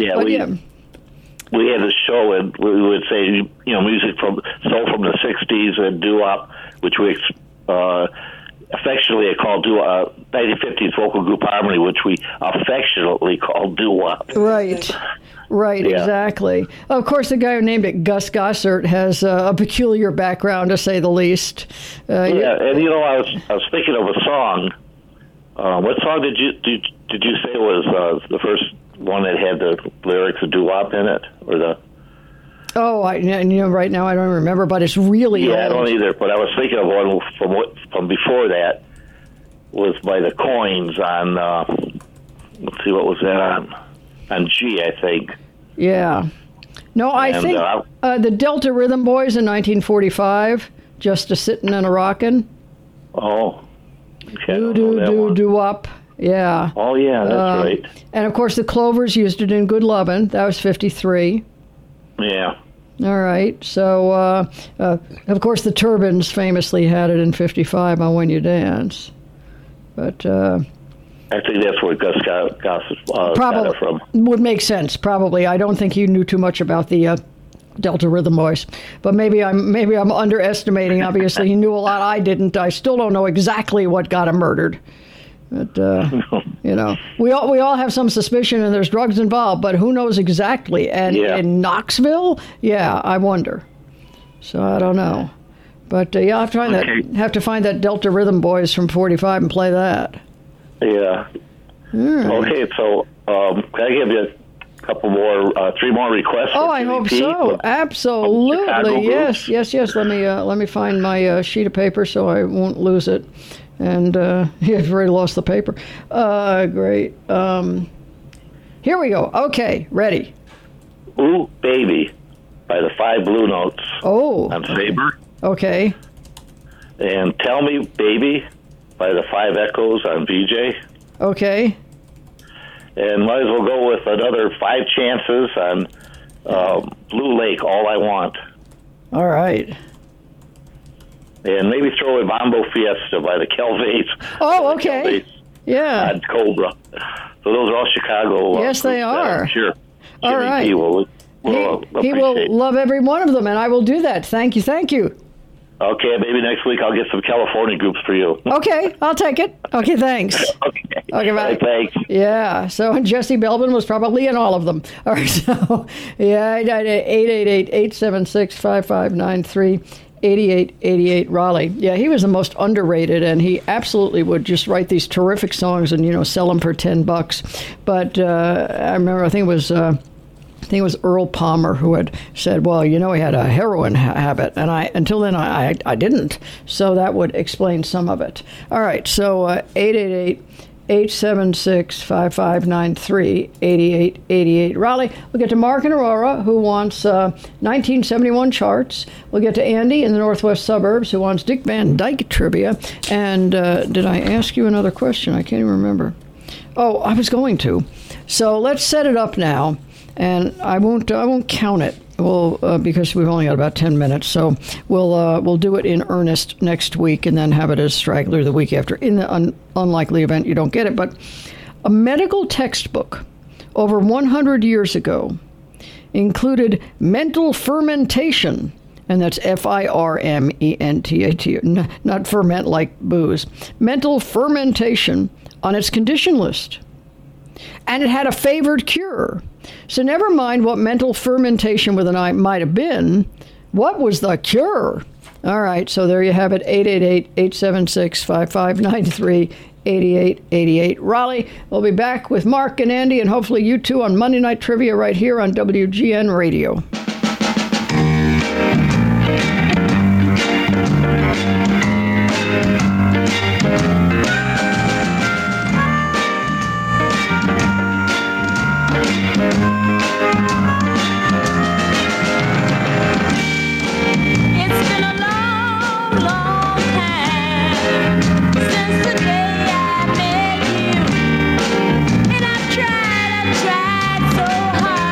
we had a show and we would say, music from the '60s and doo-wop, which we affectionately called 1950s vocal group harmony, which we affectionately called doo-wop. Right, exactly. Of course, the guy who named it, Gus Gossert, has a peculiar background, to say the least. And I was thinking of a song. What song did you say was the first one that had the lyrics of doo-wop in it, or the? Oh, right now I don't remember, but it's really old. I don't either. But I was thinking of one from before that was by the Coins on. Let's see, what was that on? On G, I think. Yeah. No, I think the Delta Rhythm Boys in 1945, Just a Sittin' and a Rockin'. Oh. Okay, doo-wop. Yeah. Oh, yeah, that's right. And, of course, the Clovers used it in Good Lovin'. That was 53. Yeah. All right. So, of course, the Turbines famously had it in 55 on When You Dance. But I think that's where Gus got it from. Would make sense, probably. I don't think he knew too much about the Delta Rhythm Boys. But maybe I'm underestimating. Obviously, he knew a lot I didn't. I still don't know exactly what got him murdered. But, we all have some suspicion and there's drugs involved, but who knows exactly? And in Knoxville? Yeah, I wonder. So I don't know. But, I'll have to find that Delta Rhythm Boys from 45 and play that. Yeah. Right. Okay, so can I give you a couple more, 3 more requests? Oh, I hope so. Absolutely. Yes. Let me find my sheet of paper so I won't lose it. And you've already lost the paper. Great. Here we go. Okay, ready. Ooh, Baby by the 5 Blue Notes. Oh. On Sabre. Okay. And Tell Me, Baby by the 5 Echoes on VJ. Okay. And might as well go with another 5 Chances on Blue Lake, All I Want. All right. And maybe throw in Mambo Fiesta by the Calvates. Oh, okay. Calvates yeah. On Cobra. So those are all Chicago. Yes, they are. I'm sure. All right. He will love every one of them, and I will do that. Thank you. Okay, maybe next week I'll get some California groups for you. Okay, I'll take it. Okay, thanks. Okay, bye. Thanks. Yeah, so Jesse Belvin was probably in all of them. All right, so, 888-876-5593. 8888 Raleigh. Yeah, he was the most underrated, and he absolutely would just write these terrific songs and, sell them for $10. But I remember, I think it was Earl Palmer who had said, well, he had a heroin habit, and until then I didn't. So that would explain some of it. All right, so 888-876-5593, 8888 Raleigh. We'll get to Mark and Aurora, who wants 1971 charts. We'll get to Andy in the northwest suburbs, who wants Dick Van Dyke trivia. And did I ask you another question? I can't even remember. Oh, I was going to. So let's set it up now, and I won't count it. Well, because we've only got about 10 minutes, so we'll do it in earnest next week and then have it as straggler the week after. In the unlikely event you don't get it, but a medical textbook over 100 years ago included mental fermentation, and that's FIRMENTAT, not ferment like booze. Mental fermentation on its condition list, and it had a favored cure. So never mind what mental fermentation with an I might have been. What was the cure? All right, so there you have it, 888-876-5593, 8888 Raleigh. We'll be back with Mark and Andy, and hopefully you too, on Monday Night Trivia right here on WGN Radio. Tried so hard.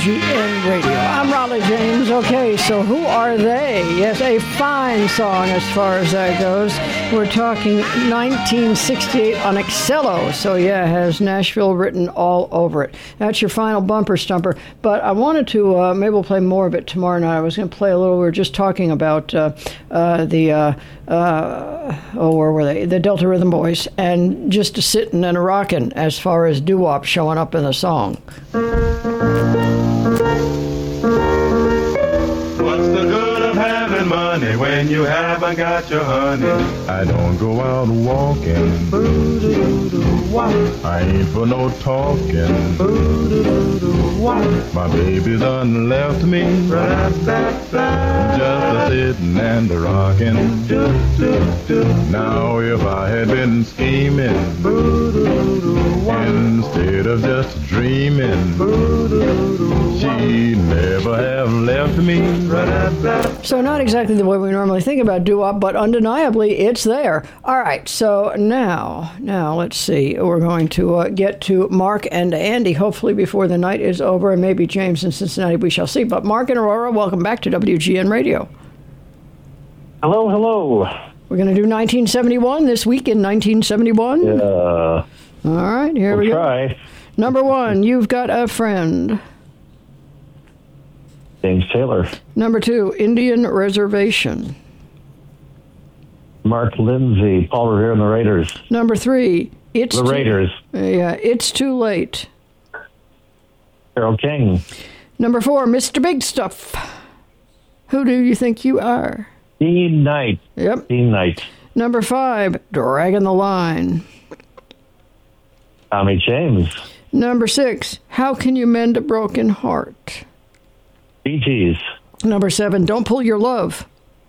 WGN Radio. I'm Raleigh James. Okay, so who are they? Yes, a fine song as far as that goes. We're talking 1968 on Excello. So yeah, it has Nashville written all over it. That's your final bumper stumper. But I wanted to, maybe we'll play more of it tomorrow night. I was going to play a little, we were just talking about where were they? The Delta Rhythm Boys, and just a sitting and a rocking as far as doo-wop showing up in the song. What's the good of having money when you haven't got your honey? I don't go out walking. I ain't for no talking. My baby done left me. Just a sitting and a rocking. Now if I had been scheming instead of just dreaming, she'd never have left me. So not exactly the way we normally think about doo-wop, but undeniably it's there. All right, so now let's see. We're going to get to Mark and Andy, hopefully before the night is over, and maybe James in Cincinnati, we shall see. But Mark and Aurora, welcome back to WGN Radio. Hello, hello. We're going to do 1971 this week in 1971. Yeah. All right, here we go. Try. Number 1, You've Got a Friend. James Taylor. Number 2, Indian Reservation. Mark Lindsay, Paul Revere and the Raiders. Number 3, The Raiders. It's Too Late. Carole King. Number 4, Mr. Big Stuff. Who Do You Think You Are? Dean Knight. Yep. Dean Knight. Number 5, Dragging the Line. Tommy James. Number 6, How Can You Mend a Broken Heart? Bee Gees. Number 7, Don't Pull Your Love.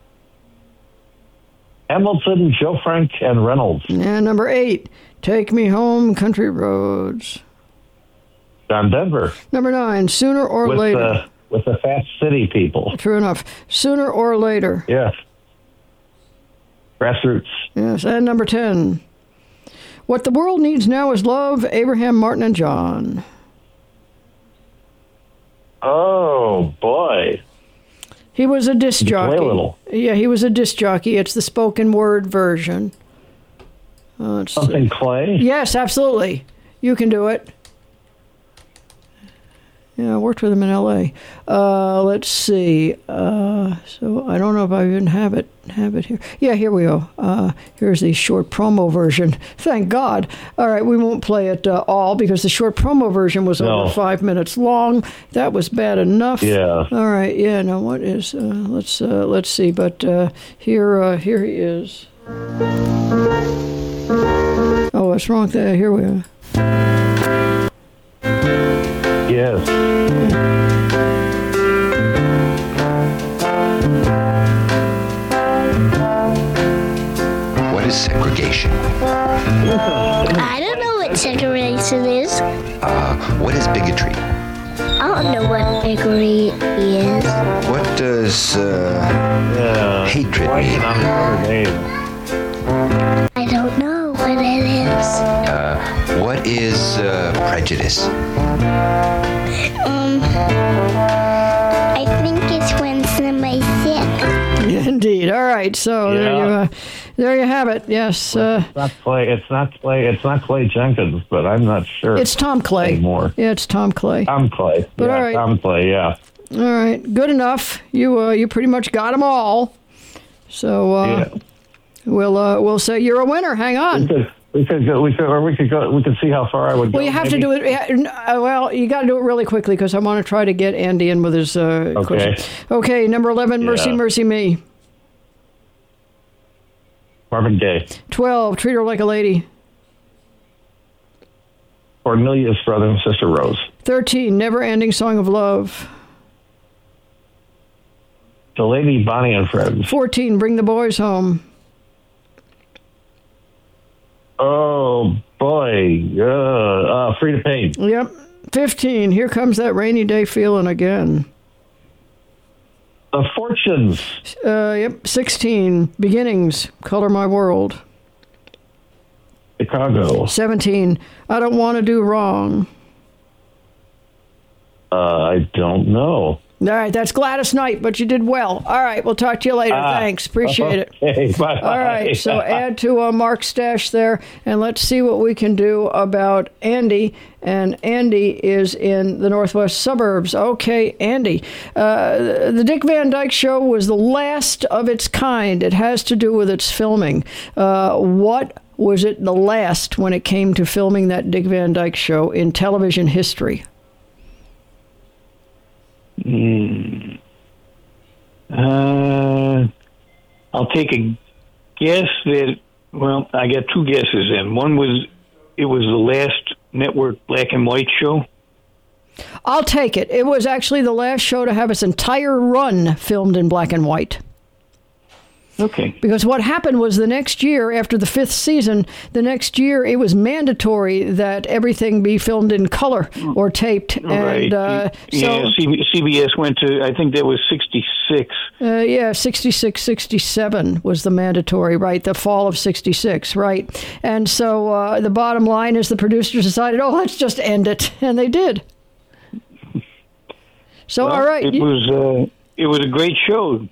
Hamilton, Joe Frank, and Reynolds. And number 8, Take Me Home, Country Roads. John Denver. Number 9, Sooner or Later. With the Fast City People. True enough. Sooner or Later. Yes. Grassroots. Yes. And number 10, What the World Needs Now Is Love, Abraham, Martin, and John. Oh, boy. He was a disc jockey. Play a little. Yeah, he was a disc jockey. It's the spoken word version. Something Clay? Yes, absolutely. You can do it. Yeah, I worked with him in L.A. Let's see. So I don't know if I even have it here. Yeah, here we go. Here's the short promo version. Thank God. All right, we won't play it all because the short promo version was over 5 minutes long. That was bad enough. Yeah. All right. Yeah. Now what is? Let's see. But here he is. Oh, what's wrong there? Here we are. Yes. What is segregation? I don't know what segregation is. What is bigotry? I don't know what bigotry is. What does hatred mean? I don't know what it is. What is prejudice? I think it's when somebody's sick. Yeah, indeed. All right. So there you have it. Yes. It's not Clay Jenkins, but I'm not sure. It's Tom Clay. Anymore. Yeah, it's Tom Clay. Tom Clay. But yeah, all right. Tom Clay. Yeah. All right. Good enough. You pretty much got them all. So we'll say you're a winner. Hang on. We could see how far I would go. Well, you have to do it. Well, you got to do it really quickly because I want to try to get Andy in with his question. Okay, number 11, Mercy, Mercy Me. Marvin Gaye. 12, Treat Her Like a Lady. Cornelius' Brother and Sister Rose. 13, Never Ending Song of Love. Delaney, Bonnie and Friends. 14, Bring the Boys Home. Oh, boy. Frida Payne. Yep. 15, Here Comes That Rainy Day Feeling Again. The Fortunes. Yep. 16, Beginnings, Color My World. Chicago. 17, I Don't Want to Do Wrong. I don't know. All right, that's Gladys Knight, but you did well. All right, we'll talk to you later. Thanks. Appreciate it. Okay, bye. All right, so add to Mark's stash there, and let's see what we can do about Andy. And Andy is in the northwest suburbs. Okay, Andy. The Dick Van Dyke Show was the last of its kind. It has to do with its filming. What was it the last when it came to filming that Dick Van Dyke Show in television history? I'll take a guess that, well, I got two guesses then. One was it was the last network black and white show. I'll take it. It was actually the last show to have its entire run filmed in black and white. Okay. Because what happened was the next year, after the 5th season, the next year it was mandatory that everything be filmed in color or taped. Right. And CBS went to, I think that was 66. 66, 67 was the mandatory, right? The fall of 66, right? And so the bottom line is the producers decided, let's just end it. And they did. So, well, all right. It was a great show.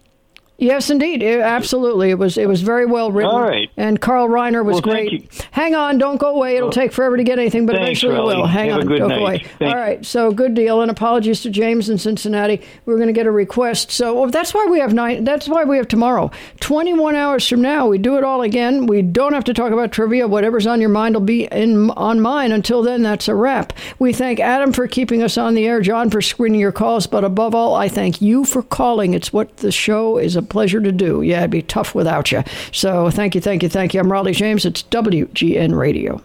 Yes, indeed. Absolutely. It was very well written. All right. And Carl Reiner was great. Thank you. Hang on. Don't go away. It'll take forever to get anything, but Thanks, eventually Raleigh. it will. Hang Have on. a good Don't night. go away. Thank All right. So good deal. And apologies to James in Cincinnati. We're going to get a request. So that's why we have That's why we have tomorrow. 21 hours from now, we do it all again. We don't have to talk about trivia. Whatever's on your mind will be on mine. Until then, that's a wrap. We thank Adam for keeping us on the air, John for screening your calls, but above all, I thank you for calling. It's what the show is a pleasure to do. Yeah, it'd be tough without you. So thank you. I'm Raleigh James. It's WGN Radio.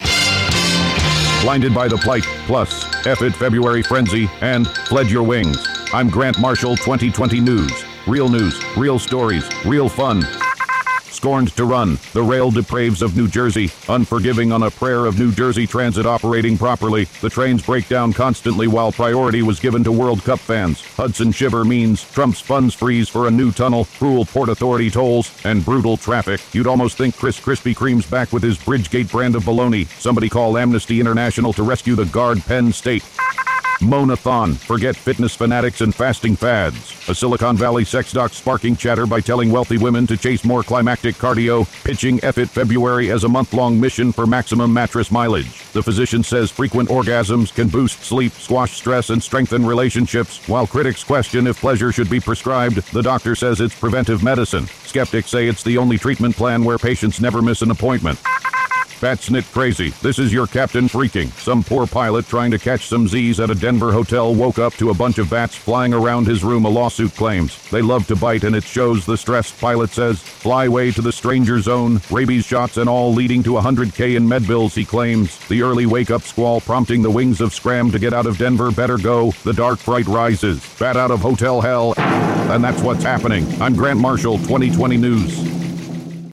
Blinded by the Plight, plus F It February Frenzy, and Fled Your Wings. I'm Grant Marshall, 2020 News. Real news, real stories, real fun. Scorned to run, the rail depraves of New Jersey, unforgiving on a prayer of New Jersey Transit operating properly. The trains break down constantly while priority was given to World Cup fans. Hudson Shiver means Trump's funds freeze for a new tunnel, cruel Port Authority tolls, and brutal traffic. You'd almost think Chris Krispy Kreme's back with his Bridgegate brand of baloney. Somebody call Amnesty International to rescue the Guard Penn State. Monathon. Forget fitness fanatics and fasting fads. A Silicon Valley sex doc sparking chatter by telling wealthy women to chase more climactic cardio, pitching F It February as a month-long mission for maximum mattress mileage. The physician says frequent orgasms can boost sleep, squash stress, and strengthen relationships. While critics question if pleasure should be prescribed, the doctor says it's preventive medicine. Skeptics say it's the only treatment plan where patients never miss an appointment. Batsnit crazy. This is your captain freaking. Some poor pilot trying to catch some Z's at a Denver hotel woke up to a bunch of bats flying around his room, a lawsuit claims. They love to bite and it shows, the stressed pilot says. Fly away to the stranger zone, rabies shots and all leading to $100K in med bills, he claims. The early wake-up squall prompting the wings of Scram to get out of Denver better go. The dark fright rises. Bat out of hotel hell. And that's what's happening. I'm Grant Marshall, 2020 News.